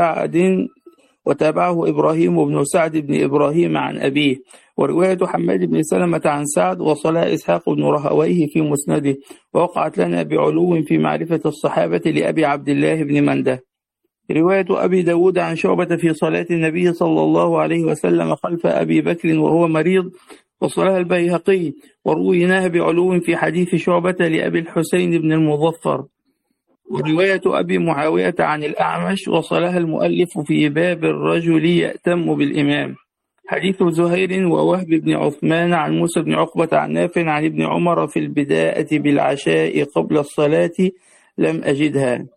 بن سعد بن إبراهيم عن أبيه. ورواية حماد بن سلمة عن سعد وصلها إسحاق بن رهويه في مسنده، ووقعت لنا بعلو في معرفة الصحابة لأبي عبد الله بن منده. رواية أبي داود عن شعبة في صلاة النبي صلى الله عليه وسلم خلف أبي بكر وهو مريض، وصلها البيهقي، ورويناها بعلو في حديث شعبة لأبي الحسين بن المظفر. ورواية أبي معاوية عن الأعمش وصلها المؤلف في باب الرجل يأتم بالإمام. حديث زهير ووهب بن عثمان عن موسى بن عقبة عن نافع عن ابن عمر في البداءة بالعشاء قبل الصلاة لم أجدها.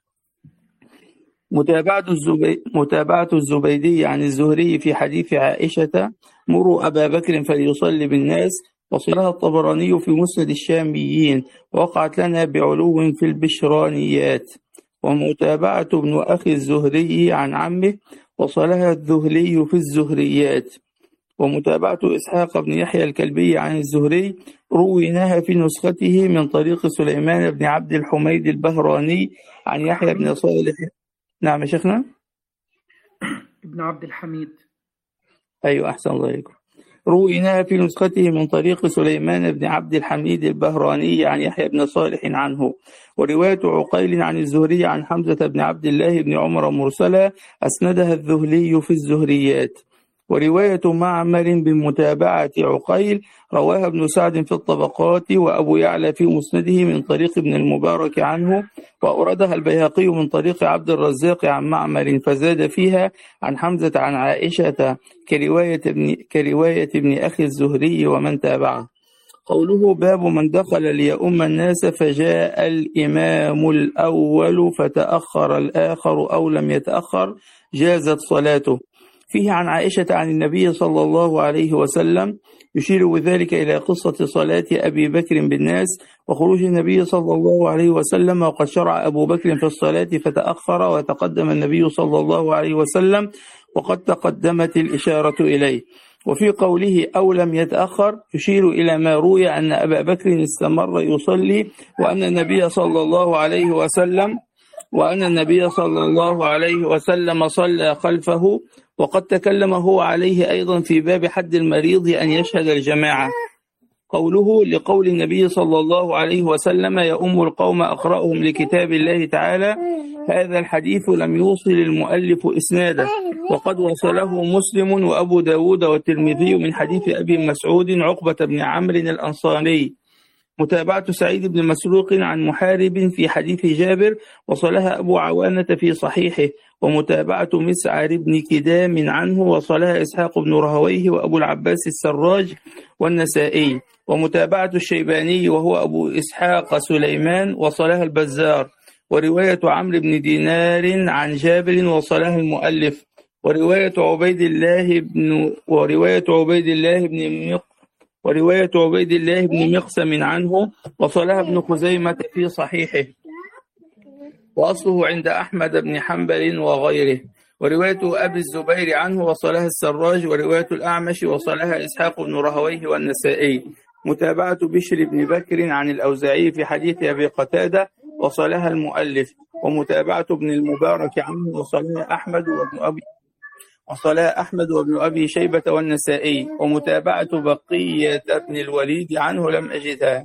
متابعة الزبيدي عن الزهري في حديث عائشة: مروا أبا بكر فليصلي بالناس، وصلها الطبراني في مسند الشاميين، وقعت لنا بعلو في البشرانيات. ومتابعة ابن أخي الزهري عن عمه، وصلها الذهلي في الزهريات. ومتابعة إسحاق بن يحيى الكلبي عن الزهري رويناها في نسخته من طريق سليمان بن عبد الحميد البهراني عن يحيى بن صالح. نعم يا شيخنا. ابن عبد الحميد. أيوة أحسن الله عليكم. رويناها في نسخته من طريق سليمان بن عبد الحميد البهراني عن يحيى بن صالح عنه. ورواية عقيل عن الزهري عن حمزة بن عبد الله بن عمر مرسلة أسندها الذهلي في الزهريات. ورواية معمر بمتابعة عقيل رواها ابن سعد في الطبقات، وأبو يعلى في مسنده من طريق ابن المبارك عنه، وأوردها البيهقي من طريق عبد الرزاق عن معمر، فزاد فيها عن حمزة عن عائشة كرواية ابن أخي الزهري ومن تابعه. قوله: باب من دخل ليؤم الناس فجاء الإمام الأول فتأخر الآخر أو لم يتأخر جازت صلاته. فيه عن عائشة عن النبي صلى الله عليه وسلم، يشير بذلك إلى قصة صلاة أبي بكر بالناس وخروج النبي صلى الله عليه وسلم، وقد شرع أبو بكر في الصلاة فتأخر وتقدم النبي صلى الله عليه وسلم، وقد تقدمت الإشارة إليه. وفي قوله أو لم يتأخر يشير إلى ما روي أن أبا بكر استمر يصلي، وأن النبي صلى الله عليه وسلم صلى خلفه. وقد تكلم هو عليه أيضا في باب حد المريض أن يشهد الجماعة. قوله لقول النبي صلى الله عليه وسلم يؤم القوم أقرأهم لكتاب الله تعالى، هذا الحديث لم يوصل المؤلف إسناده، وقد وصله مسلم وأبو داود والترمذي من حديث أبي مسعود عقبة بن عمرو الأنصاري. متابعة سعيد بن مسروق عن محارب في حديث جابر وصلها أبو عوانة في صحيحه، ومتابعة مسعر بن كدام عنه وصلها إسحاق بن رهويه وأبو العباس السراج والنسائي، ومتابعة الشيباني وهو أبو إسحاق سليمان وصلها البزار، ورواية عمرو بن دينار عن جابر وصلها المؤلف، ورواية عبيد الله بن مقسم عنه وصلها ابن خزيمة في صحيحه، وأصله عند أحمد بن حنبل وغيره، ورواية أبي الزبير عنه وصلها السراج، ورواية الأعمش وصلها إسحاق بن رهويه والنسائي. متابعة بشر بن بكر عن الأوزاعي في حديث أبي قتادة وصلها المؤلف، ومتابعة ابن المبارك عنه وصلها أحمد وابن أبي شيبة والنسائي، ومتابعة بقية ابن الوليد عنه لم أجدها.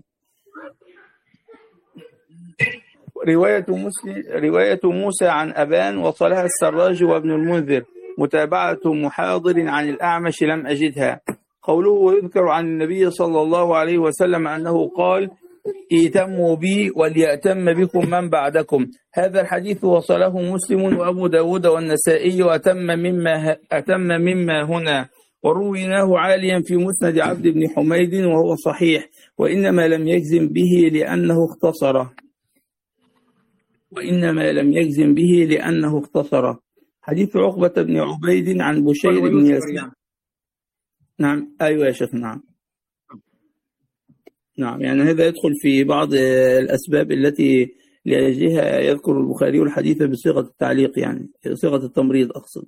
رواية موسى عن أبان وصلها السراج وابن المنذر، متابعة محاضر عن الأعمش لم أجدها. قوله ويذكر عن النبي صلى الله عليه وسلم أنه قال ائتموا بي وليأتم بكم من بعدكم، هذا الحديث وصله مسلم وأبو داود والنسائي أتم مما هنا، ورويناه عاليا في مسند عبد بن حميد وهو صحيح، وإنما لم يجزم به لأنه اختصر. حديث عقبة بن عبيد عن بشير بن يسار. نعم أيوة يا شيخ. نعم يعني هذا يدخل في بعض الأسباب التي لأجلها يذكر البخاري الحديث بصيغة التعليق، يعني صيغة التمريض أقصد.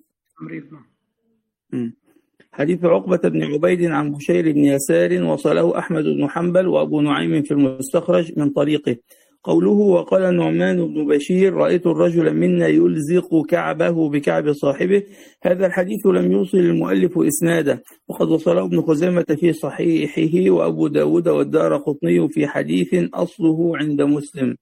حديث عقبة بن عبيد عن بشير بن يسار وصله أحمد بن حنبل وأبو نعيم في المستخرج من طريقه. قوله وقال النعمان بن بشير رأيت الرجل منا يلزق كعبه بكعب صاحبه، هذا الحديث لم يوصل المؤلف إسناده، وقد وصله ابن خزيمة في صحيحه وأبو داود والدارقطني في حديث أصله عند مسلم.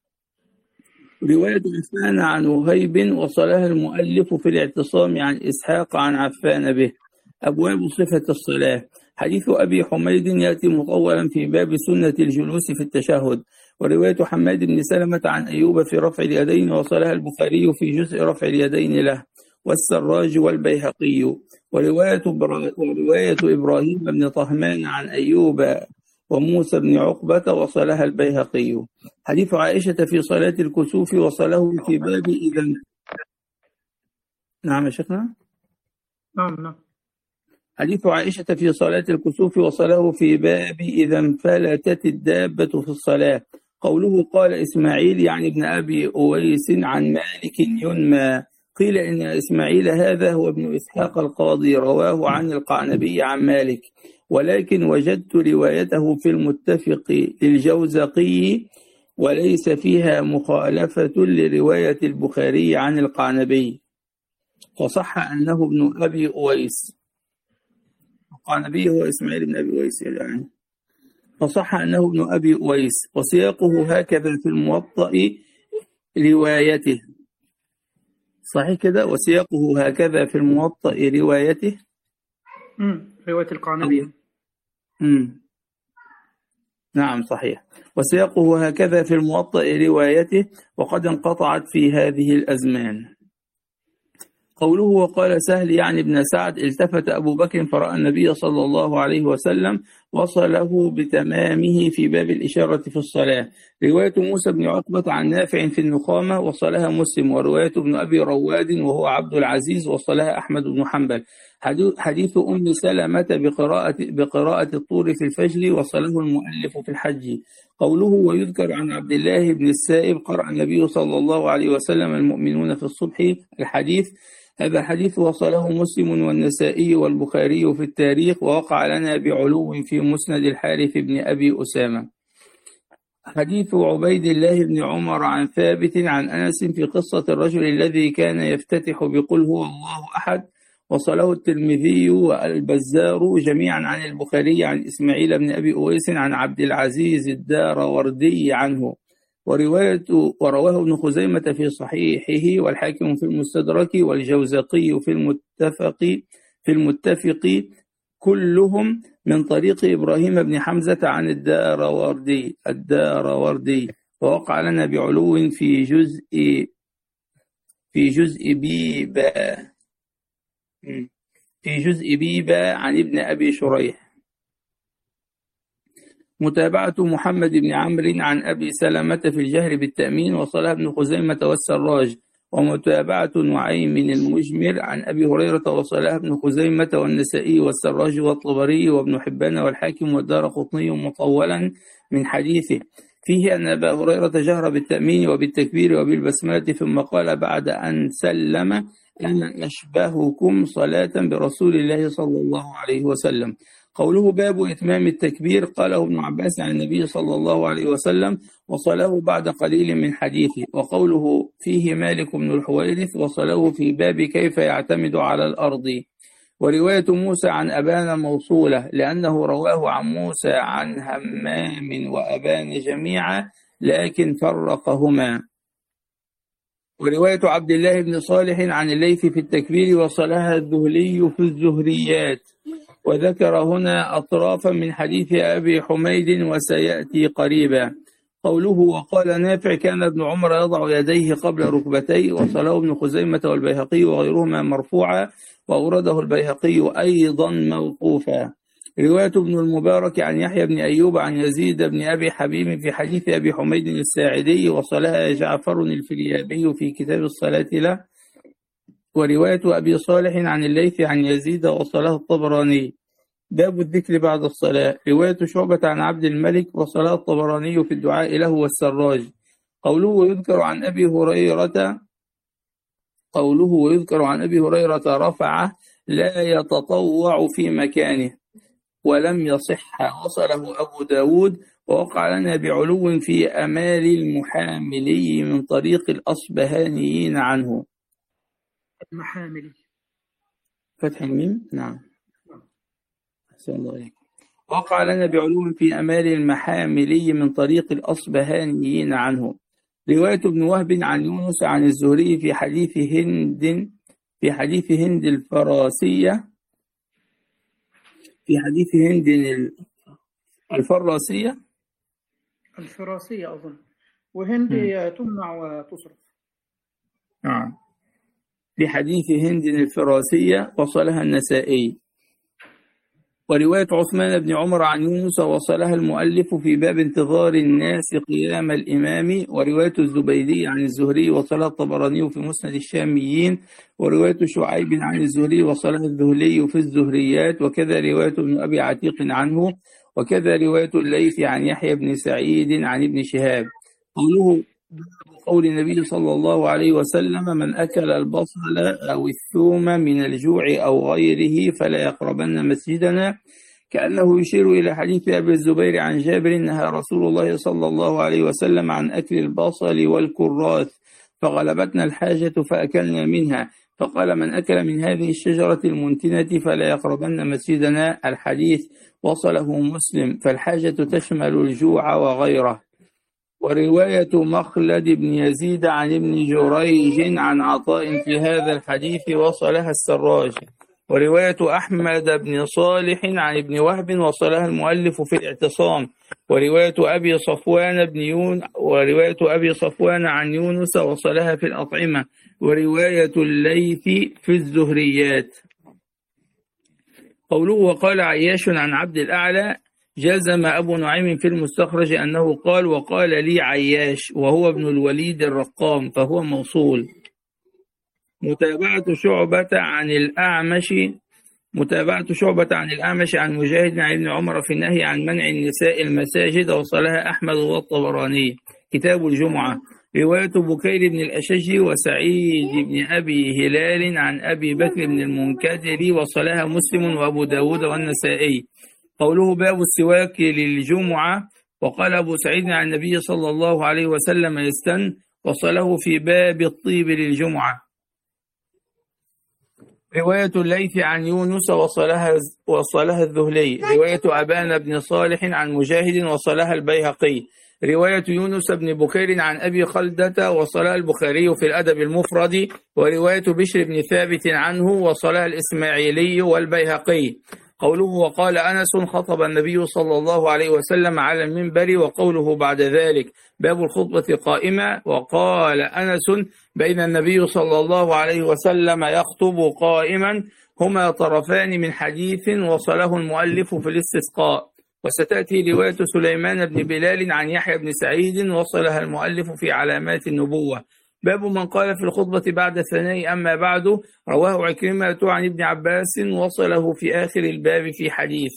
رواية عفان عن وهيب وصلها المؤلف في الاعتصام عن إسحاق عن عفان به. أبواب صفة الصلاة. حديث أبي حميد يأتي مطولا في باب سنة الجلوس في التشهد، ورواية حماد بن سلمة عن أيوب في رفع اليدين وصلها البخاري في جزء رفع اليدين له والسراج والبيهقي، ورواية إبراهيم بن طهمان عن أيوب وموسى بن عقبة وصلها البيهقي. حديث عائشة في صلاة الكسوف وصله في باب إذا. نعم يا شيخنا. نعم. حديث عائشة في صلاة الكسوف وصله في باب إذا انفلتت الدابة في الصلاة. قوله قال إسماعيل يعني ابن أبي أويس عن مالك ينمى، قيل إن إسماعيل هذا هو ابن إسحاق القاضي، رواه عن القعنبي عن مالك، ولكن وجدت روايته في المتفق للجوزقي وليس فيها مخالفة لرواية البخاري عن القعنبي، وصح أنه ابن أبي أويس. القعنبي هو إسماعيل بن أبي أويس يعني، فصح أنه ابن أبي أويس، وسياقه هكذا في الموطأ روايته. صحيح كده، وسياقه هكذا في الموطأ روايته. رواية القعنبي. نعم صحيح، وسياقه هكذا في الموطأ روايته، وقد انقطعت في هذه الأزمان. قوله وقال سهل يعني ابن سعد التفت أبو بكر فرأى النبي صلى الله عليه وسلم وصله بتمامه في باب الإشارة في الصلاة. رواية موسى بن عقبة عن نافع في النخامة وصلها مسلم، ورواية ابن أبي رواد وهو عبد العزيز وصلها أحمد بن حنبل. حديث أم سلمة بقراءة الطور في الفجر وصله المؤلف في الحج. قوله ويذكر عن عبد الله بن السائب قرأ النبي صلى الله عليه وسلم المؤمنون في الصبح الحديث، هذا الحديث وصله مسلم والنسائي والبخاري في التاريخ، ووقع لنا بعلو في مسند الحارث بن أبي أسامة. حديث عبيد الله بن عمر عن ثابت عن أنس في قصة الرجل الذي كان يفتتح بقل هو الله أحد وصله الترمذي والبزار جميعا عن البخاري عن إسماعيل بن أبي أويس عن عبد العزيز الداروردي عنه. ورواه ابن خزيمة في صحيحه والحاكم في المستدرك والجوزقي في المتفق كلهم من طريق إبراهيم بن حمزة عن الداروردي ووقع لنا بعلو في جزء بيبا عن ابن أبي شريح. متابعة محمد بن عمرو عن أبي سلمة في الجهر بالتأمين وصلها ابن خزيمة والسراج. ومتابعة نعيم المجمر عن أبي هريرة وصلها ابن خزيمة والنسائي والسراج والطبري وابن حبان والحاكم والدارقطني مطولا من حديثه فيه أن أبا هريرة جهر بالتأمين وبالتكبير وبالبسملة ثم قال بعد أن سلم: أنا أشبهكم صلاة برسول الله صلى الله عليه وسلم. قوله باب إتمام التكبير قاله ابن عباس عن النبي صلى الله عليه وسلم وصله بعد قليل من حديثه. وقوله فيه مالك بن الحويرث وصله في باب كيف يعتمد على الأرض. ورواية موسى عن أبان موصولة لأنه رواه عن موسى عن همام وأبان جميعا لكن فرقهما. ورواية عبد الله بن صالح عن الليث في التكبير وصلها الذهلي في الزهريات. وذكر هنا أطرافا من حديث أبي حميد وسيأتي قريبا. قوله وقال نافع كان ابن عمر يضع يديه قبل ركبتيه وصله ابن خزيمة والبيهقي وغيرهما مرفوعا وأورده البيهقي أيضا موقوفا. رواية ابن المبارك عن يحيى بن أيوب عن يزيد بن أبي حبيب في حديث أبي حميد الساعدي وصلها جعفر الفريابي في كتاب الصلاة له. ورواية أبي صالح عن الليث عن يزيد وصلها الطبراني. باب الذكر بعد الصلاة. رواية شعبة عن عبد الملك وصلها الطبراني في الدعاء له والسراج. قوله ويذكر عن أبي هريرة رفعه لا يتطوع في مكانه ولم يصح وصله أبو داود. ووقع لنا بعلو في أمال المحاملي من طريق الأصبهانيين عنه. المحاملي فتح الميم نعم. أحسن الله عليك. وقع لنا بعلو في أمال المحاملي من طريق الأصبهانيين عنه. رواية ابن وهب عن يونس عن الزهري في حديث هند الفراسية الفراسية أظن، وهند تمنع وتصرف. في حديث هند الفراسية وصلها النسائي. ورواية عثمان بن عمر عن يونس وصلها المؤلف في باب انتظار الناس قيام الإمام. ورواية الزبيدي عن الزهري وصلها الطبراني في مسند الشاميين. ورواية شعيب عن الزهري وصلها الذهلي في الزهريات. وكذا رواية ابن أبي عتيق عنه. وكذا رواية الليث عن يحيى بن سعيد عن ابن شهاب. قول النبي صلى الله عليه وسلم من أكل البصل أو الثوم من الجوع أو غيره فلا يقربن مسجدنا، كأنه يشير إلى حديث أبي الزبير عن جابر نهى رسول الله صلى الله عليه وسلم عن أكل البصل والكراث فغلبتنا الحاجة فأكلنا منها، فقال من أكل من هذه الشجرة المنتنة فلا يقربن مسجدنا. الحديث وصله مسلم، فالحاجة تشمل الجوع وغيره. ورواية مخلد بن يزيد عن ابن جريج عن عطاء في هذا الحديث وصلها السراج. ورواية أحمد بن صالح عن ابن وهب وصلها المؤلف في الاعتصام. ورواية أبي صفوان عن يونس وصلها في الأطعمة. ورواية الليث في الزهريات. قوله وقال عياش عن عبد الأعلى جزم أبو نعيم في المستخرج أنه قال وقال لي عياش وهو ابن الوليد الرقام فهو موصول. متابعة شعبة عن الأعمش عن مجاهد عن ابن عمر في النهي عن منع النساء المساجد وصلها أحمد والطبراني كتاب الجمعة. رواية بكير بن الأشج وسعيد بن أبي هلال عن أبي بكر بن المنكدر وصلها مسلم وأبو داود والنسائي. قوله باب السواك للجمعة. وقال أبو سعيد عن النبي صلى الله عليه وسلم يستن وصله في باب الطيب للجمعة. رواية الليث عن يونس وصلها الذهلي. رواية أبان بن صالح عن مجاهد وصلها البيهقي. رواية يونس بن بكير عن أبي خلدة وصلها البخاري في الأدب المفرد. ورواية بشر بن ثابت عنه وصلها الإسماعيلي والبيهقي. قوله وقال أنس خطب النبي صلى الله عليه وسلم على المنبر. وقوله بعد ذلك باب الخطبة قائمة. وقال أنس بين النبي صلى الله عليه وسلم يخطب قائما هما طرفان من حديث وصله المؤلف في الاستسقاء. وستأتي رواية سليمان بن بلال عن يحيى بن سعيد وصلها المؤلف في علامات النبوة. باب من قال في الخطبة بعد الثناء أما بعد. رواه عكرمة عن ابن عباس وصله في آخر الباب في حديث.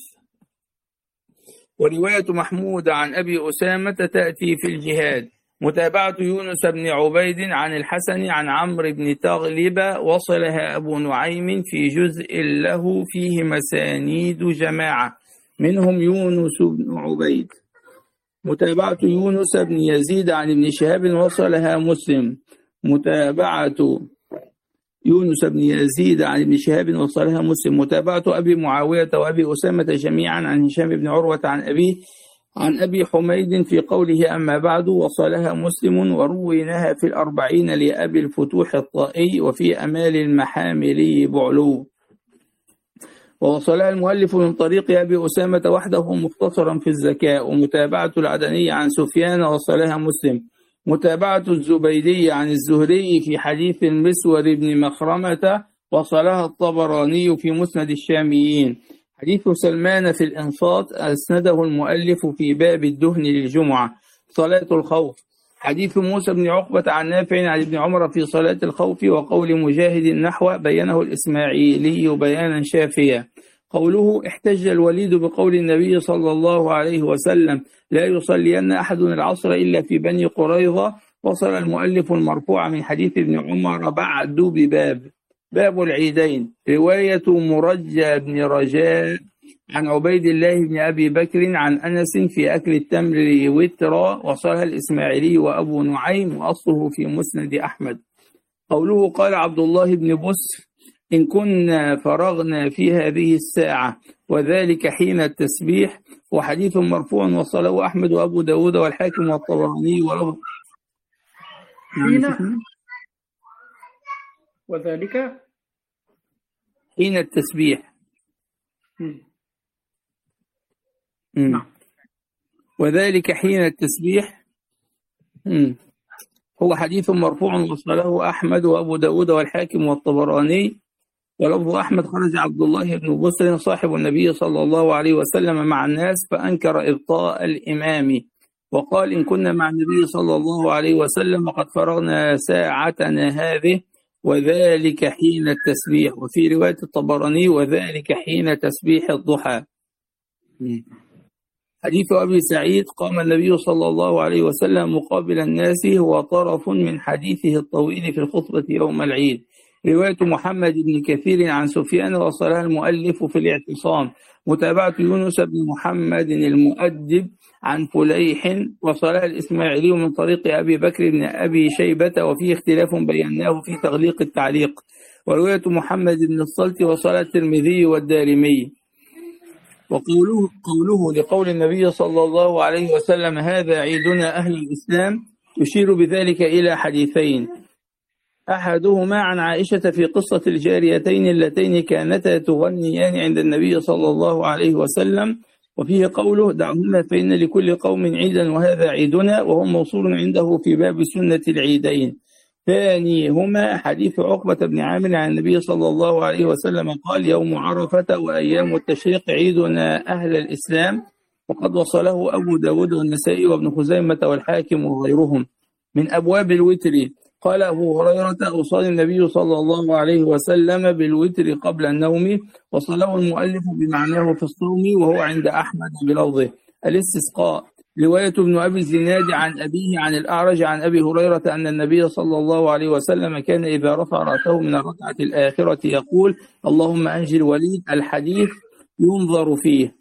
ورواية محمود عن أبي أسامة تأتي في الجهاد. متابعة يونس بن عبيد عن الحسن عن عمرو بن تغلب وصلها أبو نعيم في جزء له فيه مسانيد جماعة منهم يونس بن عبيد. متابعة يونس بن يزيد عن ابن شهاب وصلها مسلم. متابعة يونس بن يزيد عن ابن شهاب وصلها مسلم. متابعة أبي معاوية وأبي أسامة جميعا عن هشام بن عروة عن أبيه عن أبي حميد في قوله أما بعد وصلها مسلم. ورويناها في الأربعين لأبي الفتوح الطائي وفي أمال المحاملي بعلو. ووصلها المؤلف من طريق أبي أسامة وحده مختصرا في الزكاة. ومتابعة العدني عن سفيان وصلها مسلم. متابعة الزبيدي عن الزهري في حديث المسور بن مخرمة وصلها الطبراني في مسند الشاميين. حديث سلمان في الإنصات أسنده المؤلف في باب الدهن للجمعة. صلاة الخوف. حديث موسى بن عقبة عن نافع عن ابن عمر في صلاة الخوف. وقول مجاهد النحو بينه الإسماعيلي بيانا شافيا. قوله احتج الوليد بقول النبي صلى الله عليه وسلم لا يصلين أحد العصر إلا في بني قريظة. وصل المؤلف المرفوع من حديث ابن عمر بعد باب العيدين. رواية مرجى بن رجاء عن عبيد الله بن أبي بكر عن أنس في أكل التمر وترا وصلها الإسماعيلي وأبو نعيم وأصله في مسند أحمد. قوله قال عبد الله بن بسر إن كنا فرغنا في هذه الساعة وذلك حين التسبيح. وحديث مرفوع وصله أحمد وأبو داود والحاكم والطبراني وذلك حين التسبيح. وذلك حين التسبيح هو حديث مرفوع وصله أحمد وأبو داود والحاكم والطبراني. ولفظ أحمد خرج عبد الله بن بسر صاحب النبي صلى الله عليه وسلم مع الناس فأنكر إبطاء الإمام وقال إن كنا مع النبي صلى الله عليه وسلم قد فرغنا ساعتنا هذه وذلك حين التسبيح. وفي رواية الطبراني وذلك حين تسبيح الضحى. حديث أبي سعيد قام النبي صلى الله عليه وسلم مقابل الناس هو طرف من حديثه الطويل في الخطبة يوم العيد. رواية محمد بن كثير عن سفيان وصلها المؤلف في الاعتصام. متابعة يونس بن محمد المؤدب عن فليح وصلها الإسماعيلي من طريق أبي بكر بن أبي شيبة وفيه اختلاف بيناه في تغليق التعليق. ورواية محمد بن الصلت وصلها الترمذي والدارمي. وقوله لقول النبي صلى الله عليه وسلم هذا عيدنا أهل الإسلام يشير بذلك إلى حديثين. أحدهما عن عائشة في قصة الجاريتين اللتين كانتا تغنيان عند النبي صلى الله عليه وسلم وفيه قوله دعهما فإن لكل قوم عيدا وهذا عيدنا وهو موصول عنده في باب سنة العيدين. ثانيهما حديث عقبة بن عامر عن النبي صلى الله عليه وسلم قال يوم عرفة وأيام التشريق عيدنا أهل الإسلام. وقد وصله أبو داود والنسائي وابن خزيمة والحاكم وغيرهم. من أبواب الوتر قال أبو هريرة أوصاني النبي صلى الله عليه وسلم بالوتر قبل النوم. وصله المؤلف بمعناه في الصوم وهو عند أحمد بلفظه الاستسقاء. رواية ابن أبي الزناد عن أبيه عن الأعرج عن أبي هريرة أن النبي صلى الله عليه وسلم كان إذا رفع رأسه من الركعة الآخرة يقول اللهم أنجي الوليد. الحديث ينظر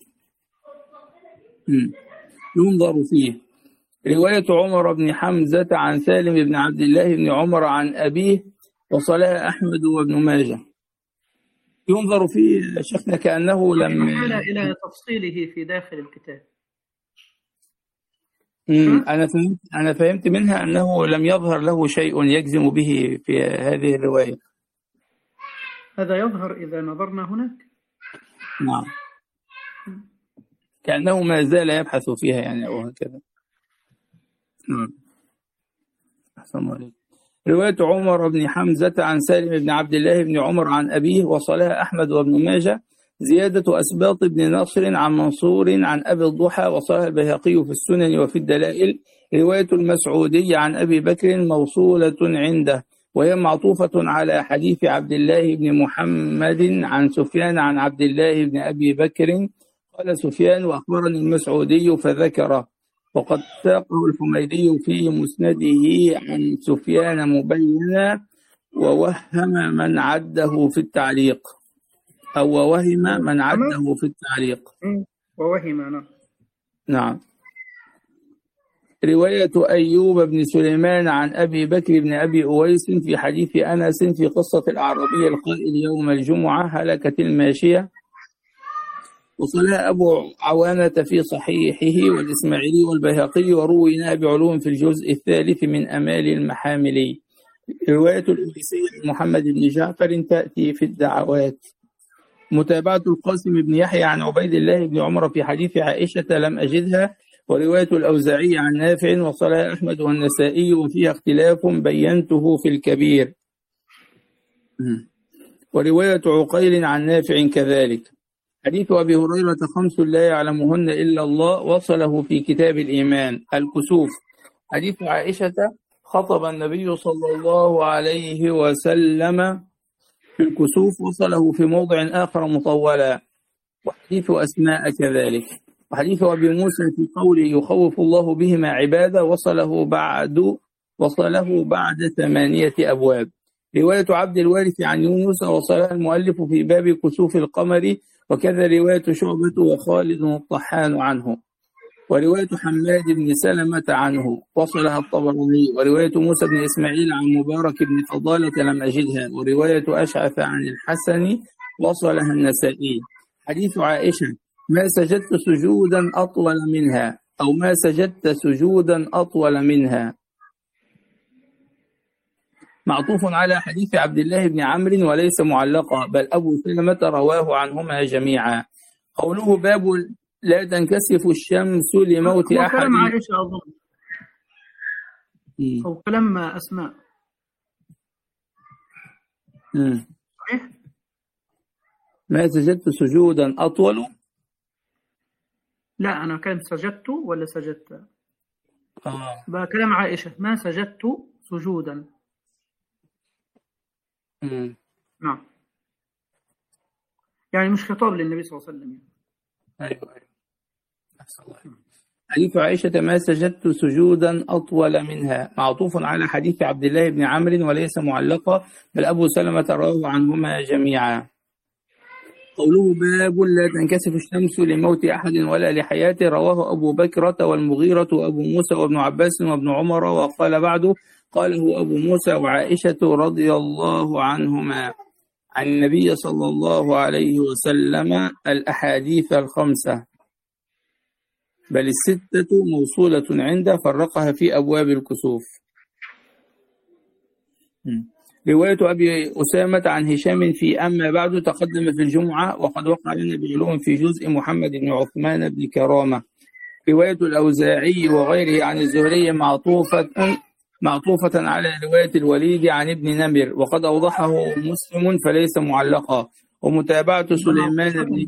فيه. رواية عمر بن حمزة عن سالم بن عبد الله بن عمر عن أبيه وصلها أحمد وابن ماجه. ينظر فيه شيخنا كأنه لم حال إلى تفصيله في داخل الكتاب. أنا فهمت منها أنه لم يظهر له شيء يجزم به في هذه الرواية. هذا يظهر إذا نظرنا هناك. نعم، كأنه ما زال يبحث فيها يعني أو هكذا. أحسن عليك. رواية عمر بن حمزة عن سالم بن عبد الله بن عمر عن أبيه وصلها أحمد وابن ماجه. زيادة أسباط بن نصر عن منصور عن أبي الضحى وصلها البيهقي في السنن وفي الدلائل. رواية المسعودي عن أبي بكر موصولة عنده، وهي معطوفة على حديث عبد الله بن محمد عن سفيان عن عبد الله بن أبي بكر. قال سفيان: وأخبرني المسعودي فذكره. وقد ساقه الحميدي في مسنده عن سفيان مبينا، ووهم من عده في التعليق، أو وهم من عده في التعليق. ووهم. نعم. رواية أيوب بن سليمان عن أبي بكر بن أبي أويس في حديث أنس في قصة الأعرابي القائل يوم الجمعة: هلكت الماشية. وصلها أبو عوانة في صحيحه والإسماعيلي والبيهقي، وروينا بعلوم في الجزء الثالث من أمال المحاملي. رواية الأويسي محمد بن جعفر تأتي في الدعوات. متابعة القاسم بن يحيى عن عبيد الله بن عمر في حديث عائشة لم أجدها. ورواية الأوزاعي عن نافع وصلها أحمد والنسائي، وفيها اختلاف بينته في الكبير. ورواية عقيل عن نافع كذلك. حديث أبي هريرة 5 لا يعلمهن إلا الله وصله في كتاب الإيمان. الكسوف. حديث عائشة: خطب النبي صلى الله عليه وسلم في الكسوف، وصله في موضع آخر مطولا. وحديث أسماء كذلك. وحديث أبي موسى في قوله يخوف الله بهما عباده وصله بعد 8 أبواب. رواية عبد الوارث عن يونس وصلها المؤلف في باب كسوف القمر، وكذا رواية شعبة وخالد الطحان عنه. ورواية حماد بن سلمة عنه وصلها الطبراني. ورواية موسى بن إسماعيل عن مبارك بن فضالة لم أجدها. ورواية أشعث عن الحسن وصلها النسائي. حديث عائشة: ما سجدت سجودا أطول منها، أو ما سجدت سجودا أطول منها، معطوف على حديث عبد الله بن عمرو وليس معلقا، بل أبو سلمة رواه عنهما جميعا. قوله باب لا تنكسف الشمس لموت أحد. كلام عائشة أظن، أو كلام أسماء. صحيح. ما سجدت سجودا أطول. لا، أنا كان سجدت ولا سجدت؟ بقى كلام عائشة: ما سجدت سجودا. نعم، يعني مش خطاب للنبي صلى الله عليه وسلم. أيوة. أحسن الله. حديث عائشة: ما سجدت سجودا أطول منها، معطوف على حديث عبد الله بن عمرو وليس معلقا، بل أبو سلمة رواه عنهما جميعا. قوله باب لا تنكسف الشمس لموت أحد ولا لحياته، رواه أبو بكرة والمغيرة وأبو موسى وابن عباس وابن عمر. وقال بعده: قاله أبو موسى وعائشة رضي الله عنهما عن النبي صلى الله عليه وسلم الأحاديث 5، بل 6 موصولة عنده، فرقها في أبواب الكسوف. رواية أبي أسامة عن هشام في أما بعد تقدم في الجمعة، وقد وقع لنا بعلوم في جزء محمد بن عثمان بن كرامة. رواية الأوزاعي وغيره عن الزهري معطوفة على رواية الوليد عن ابن نمر، وقد أوضحه مسلم فليس معلقا. ومتابعة سليمان بن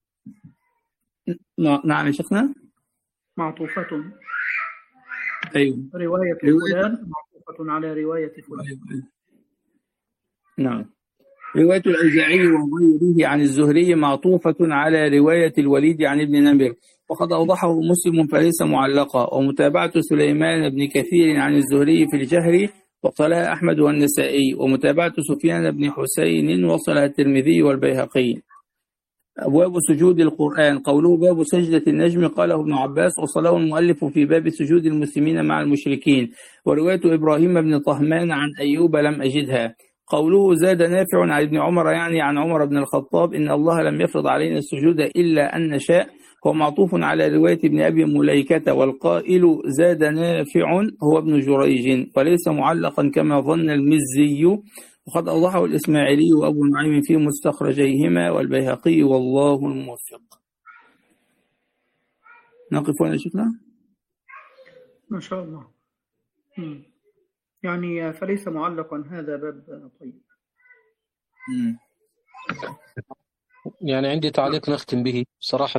نعم يا شيخنا. معطوفة. أيوه. رواية فلان معطوفة على رواية فلان. أيوه. نعم. رواية الأوزاعي وغيره عن الزهري معطوفة على رواية الوليد عن ابن نمر، وقد أوضحه مسلم فليس معلقا. ومتابعة سليمان بن كثير عن الزهري في الجهر وصلها أحمد والنسائي. ومتابعة سفيان بن حسين وصلها الترمذي والبيهقي. أبواب سجود القرآن. قوله باب سجدة النجم قاله ابن عباس، وصله المؤلف في باب سجود المسلمين مع المشركين. ورواية إبراهيم بن طهمان عن أيوب لم أجدها. قوله زاد نافع عن ابن عمر يعني عن عمر بن الخطاب إن الله لم يفرض علينا السجود إلا أن نشاء، هو معطوف على رواية ابن أبي مليكة، والقائل زاد نافع هو ابن جريج وليس معلقا كما ظن المزي، وقد أوضحه الإسماعيلي وأبو نعيم في مستخرجيهما والبيهقي، والله الموفق. نقف هنا شيخنا. ما شاء الله. يعني فليس معلقا، هذا باب طيب. يعني عندي تعليق نختم به صراحة.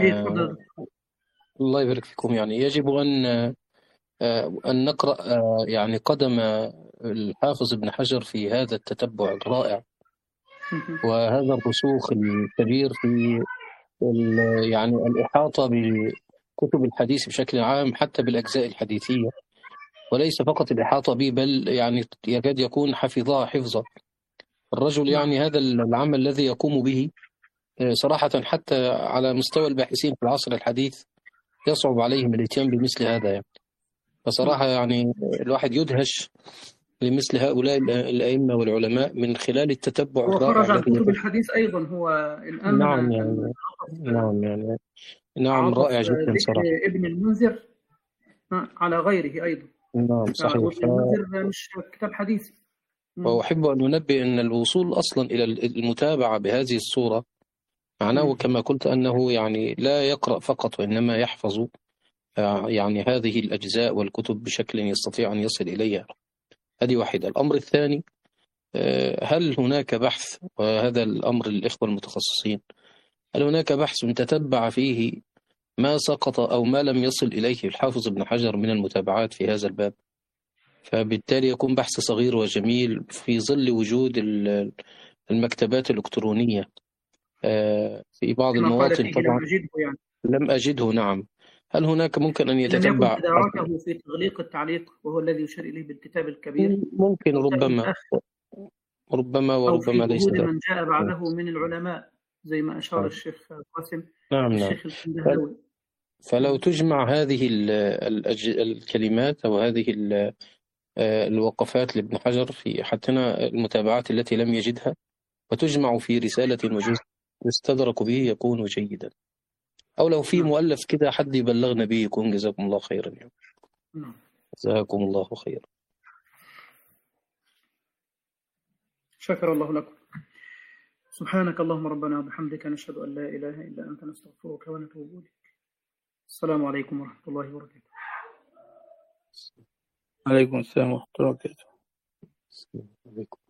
الله يبارك فيكم. يعني يجب أن نقرأ يعني قدم الحافظ ابن حجر في هذا التتبع الرائع وهذا الرسوخ الكبير في يعني الإحاطة بكتب الحديث بشكل عام، حتى بالأجزاء الحديثية، وليس فقط الإحاطة به بل يعني يكاد يكون حفظها حفظا. الرجل يعني هذا العمل الذي يقوم به صراحة حتى على مستوى الباحثين في العصر الحديث يصعب عليهم الاتيان بمثل هذا يعني. فصراحة يعني الواحد يدهش لمثل هؤلاء الأئمة والعلماء من خلال التتبع الرائع وخرج عن الذي كتب الحديث أيضا، هو الآن نعم يعني نعم رائع جدا ذكر صراحة. ابن المنذر على غيره أيضا. نعم صحيح. وابن المنذر مش كتاب حديث. وأحب أن ننبه أن الوصول أصلا إلى المتابعة بهذه الصورة معناه كما قلت أنه يعني لا يقرأ فقط وإنما يحفظ يعني هذه الأجزاء والكتب بشكل يستطيع أن يصل إليها. هذه واحدة. الأمر الثاني، هل هناك بحث، وهذا الأمر للإخوة المتخصصين، هل هناك بحث تتبع فيه ما سقط أو ما لم يصل إليه الحافظ ابن حجر من المتابعات في هذا الباب؟ فبالتالي يكون بحث صغير وجميل في ظل وجود المكتبات الإلكترونية في بعض المواطن. طبعا لم أجده. نعم. هل هناك ممكن أن يتتبع؟ لم يكن إدارته في تغليق التعليق وهو الذي يشير إليه بالكتاب الكبير. ممكن وربما ليس ذلك. من جاء بعده من العلماء زي ما أشار الشيخ قاسم. الشيخ الكندهلاوي. فلو تجمع هذه الكلمات أو هذه الوقفات لابن حجر في حتى المتابعات التي لم يجدها وتجمع في رسالة وجزء يستدرك به يكون جيدا. أو لو في مؤلف كده حد يبلغنا به يكون جزاكم الله خيرا يعني. جزاكم الله خيرا. شكر الله لكم. سبحانك اللهم ربنا وبحمدك نشهد أن لا إله إلا أنت نستغفرك ونتوب إليك. السلام عليكم ورحمة الله وبركاته. عليكم السلام ورحمة الله وبركاته.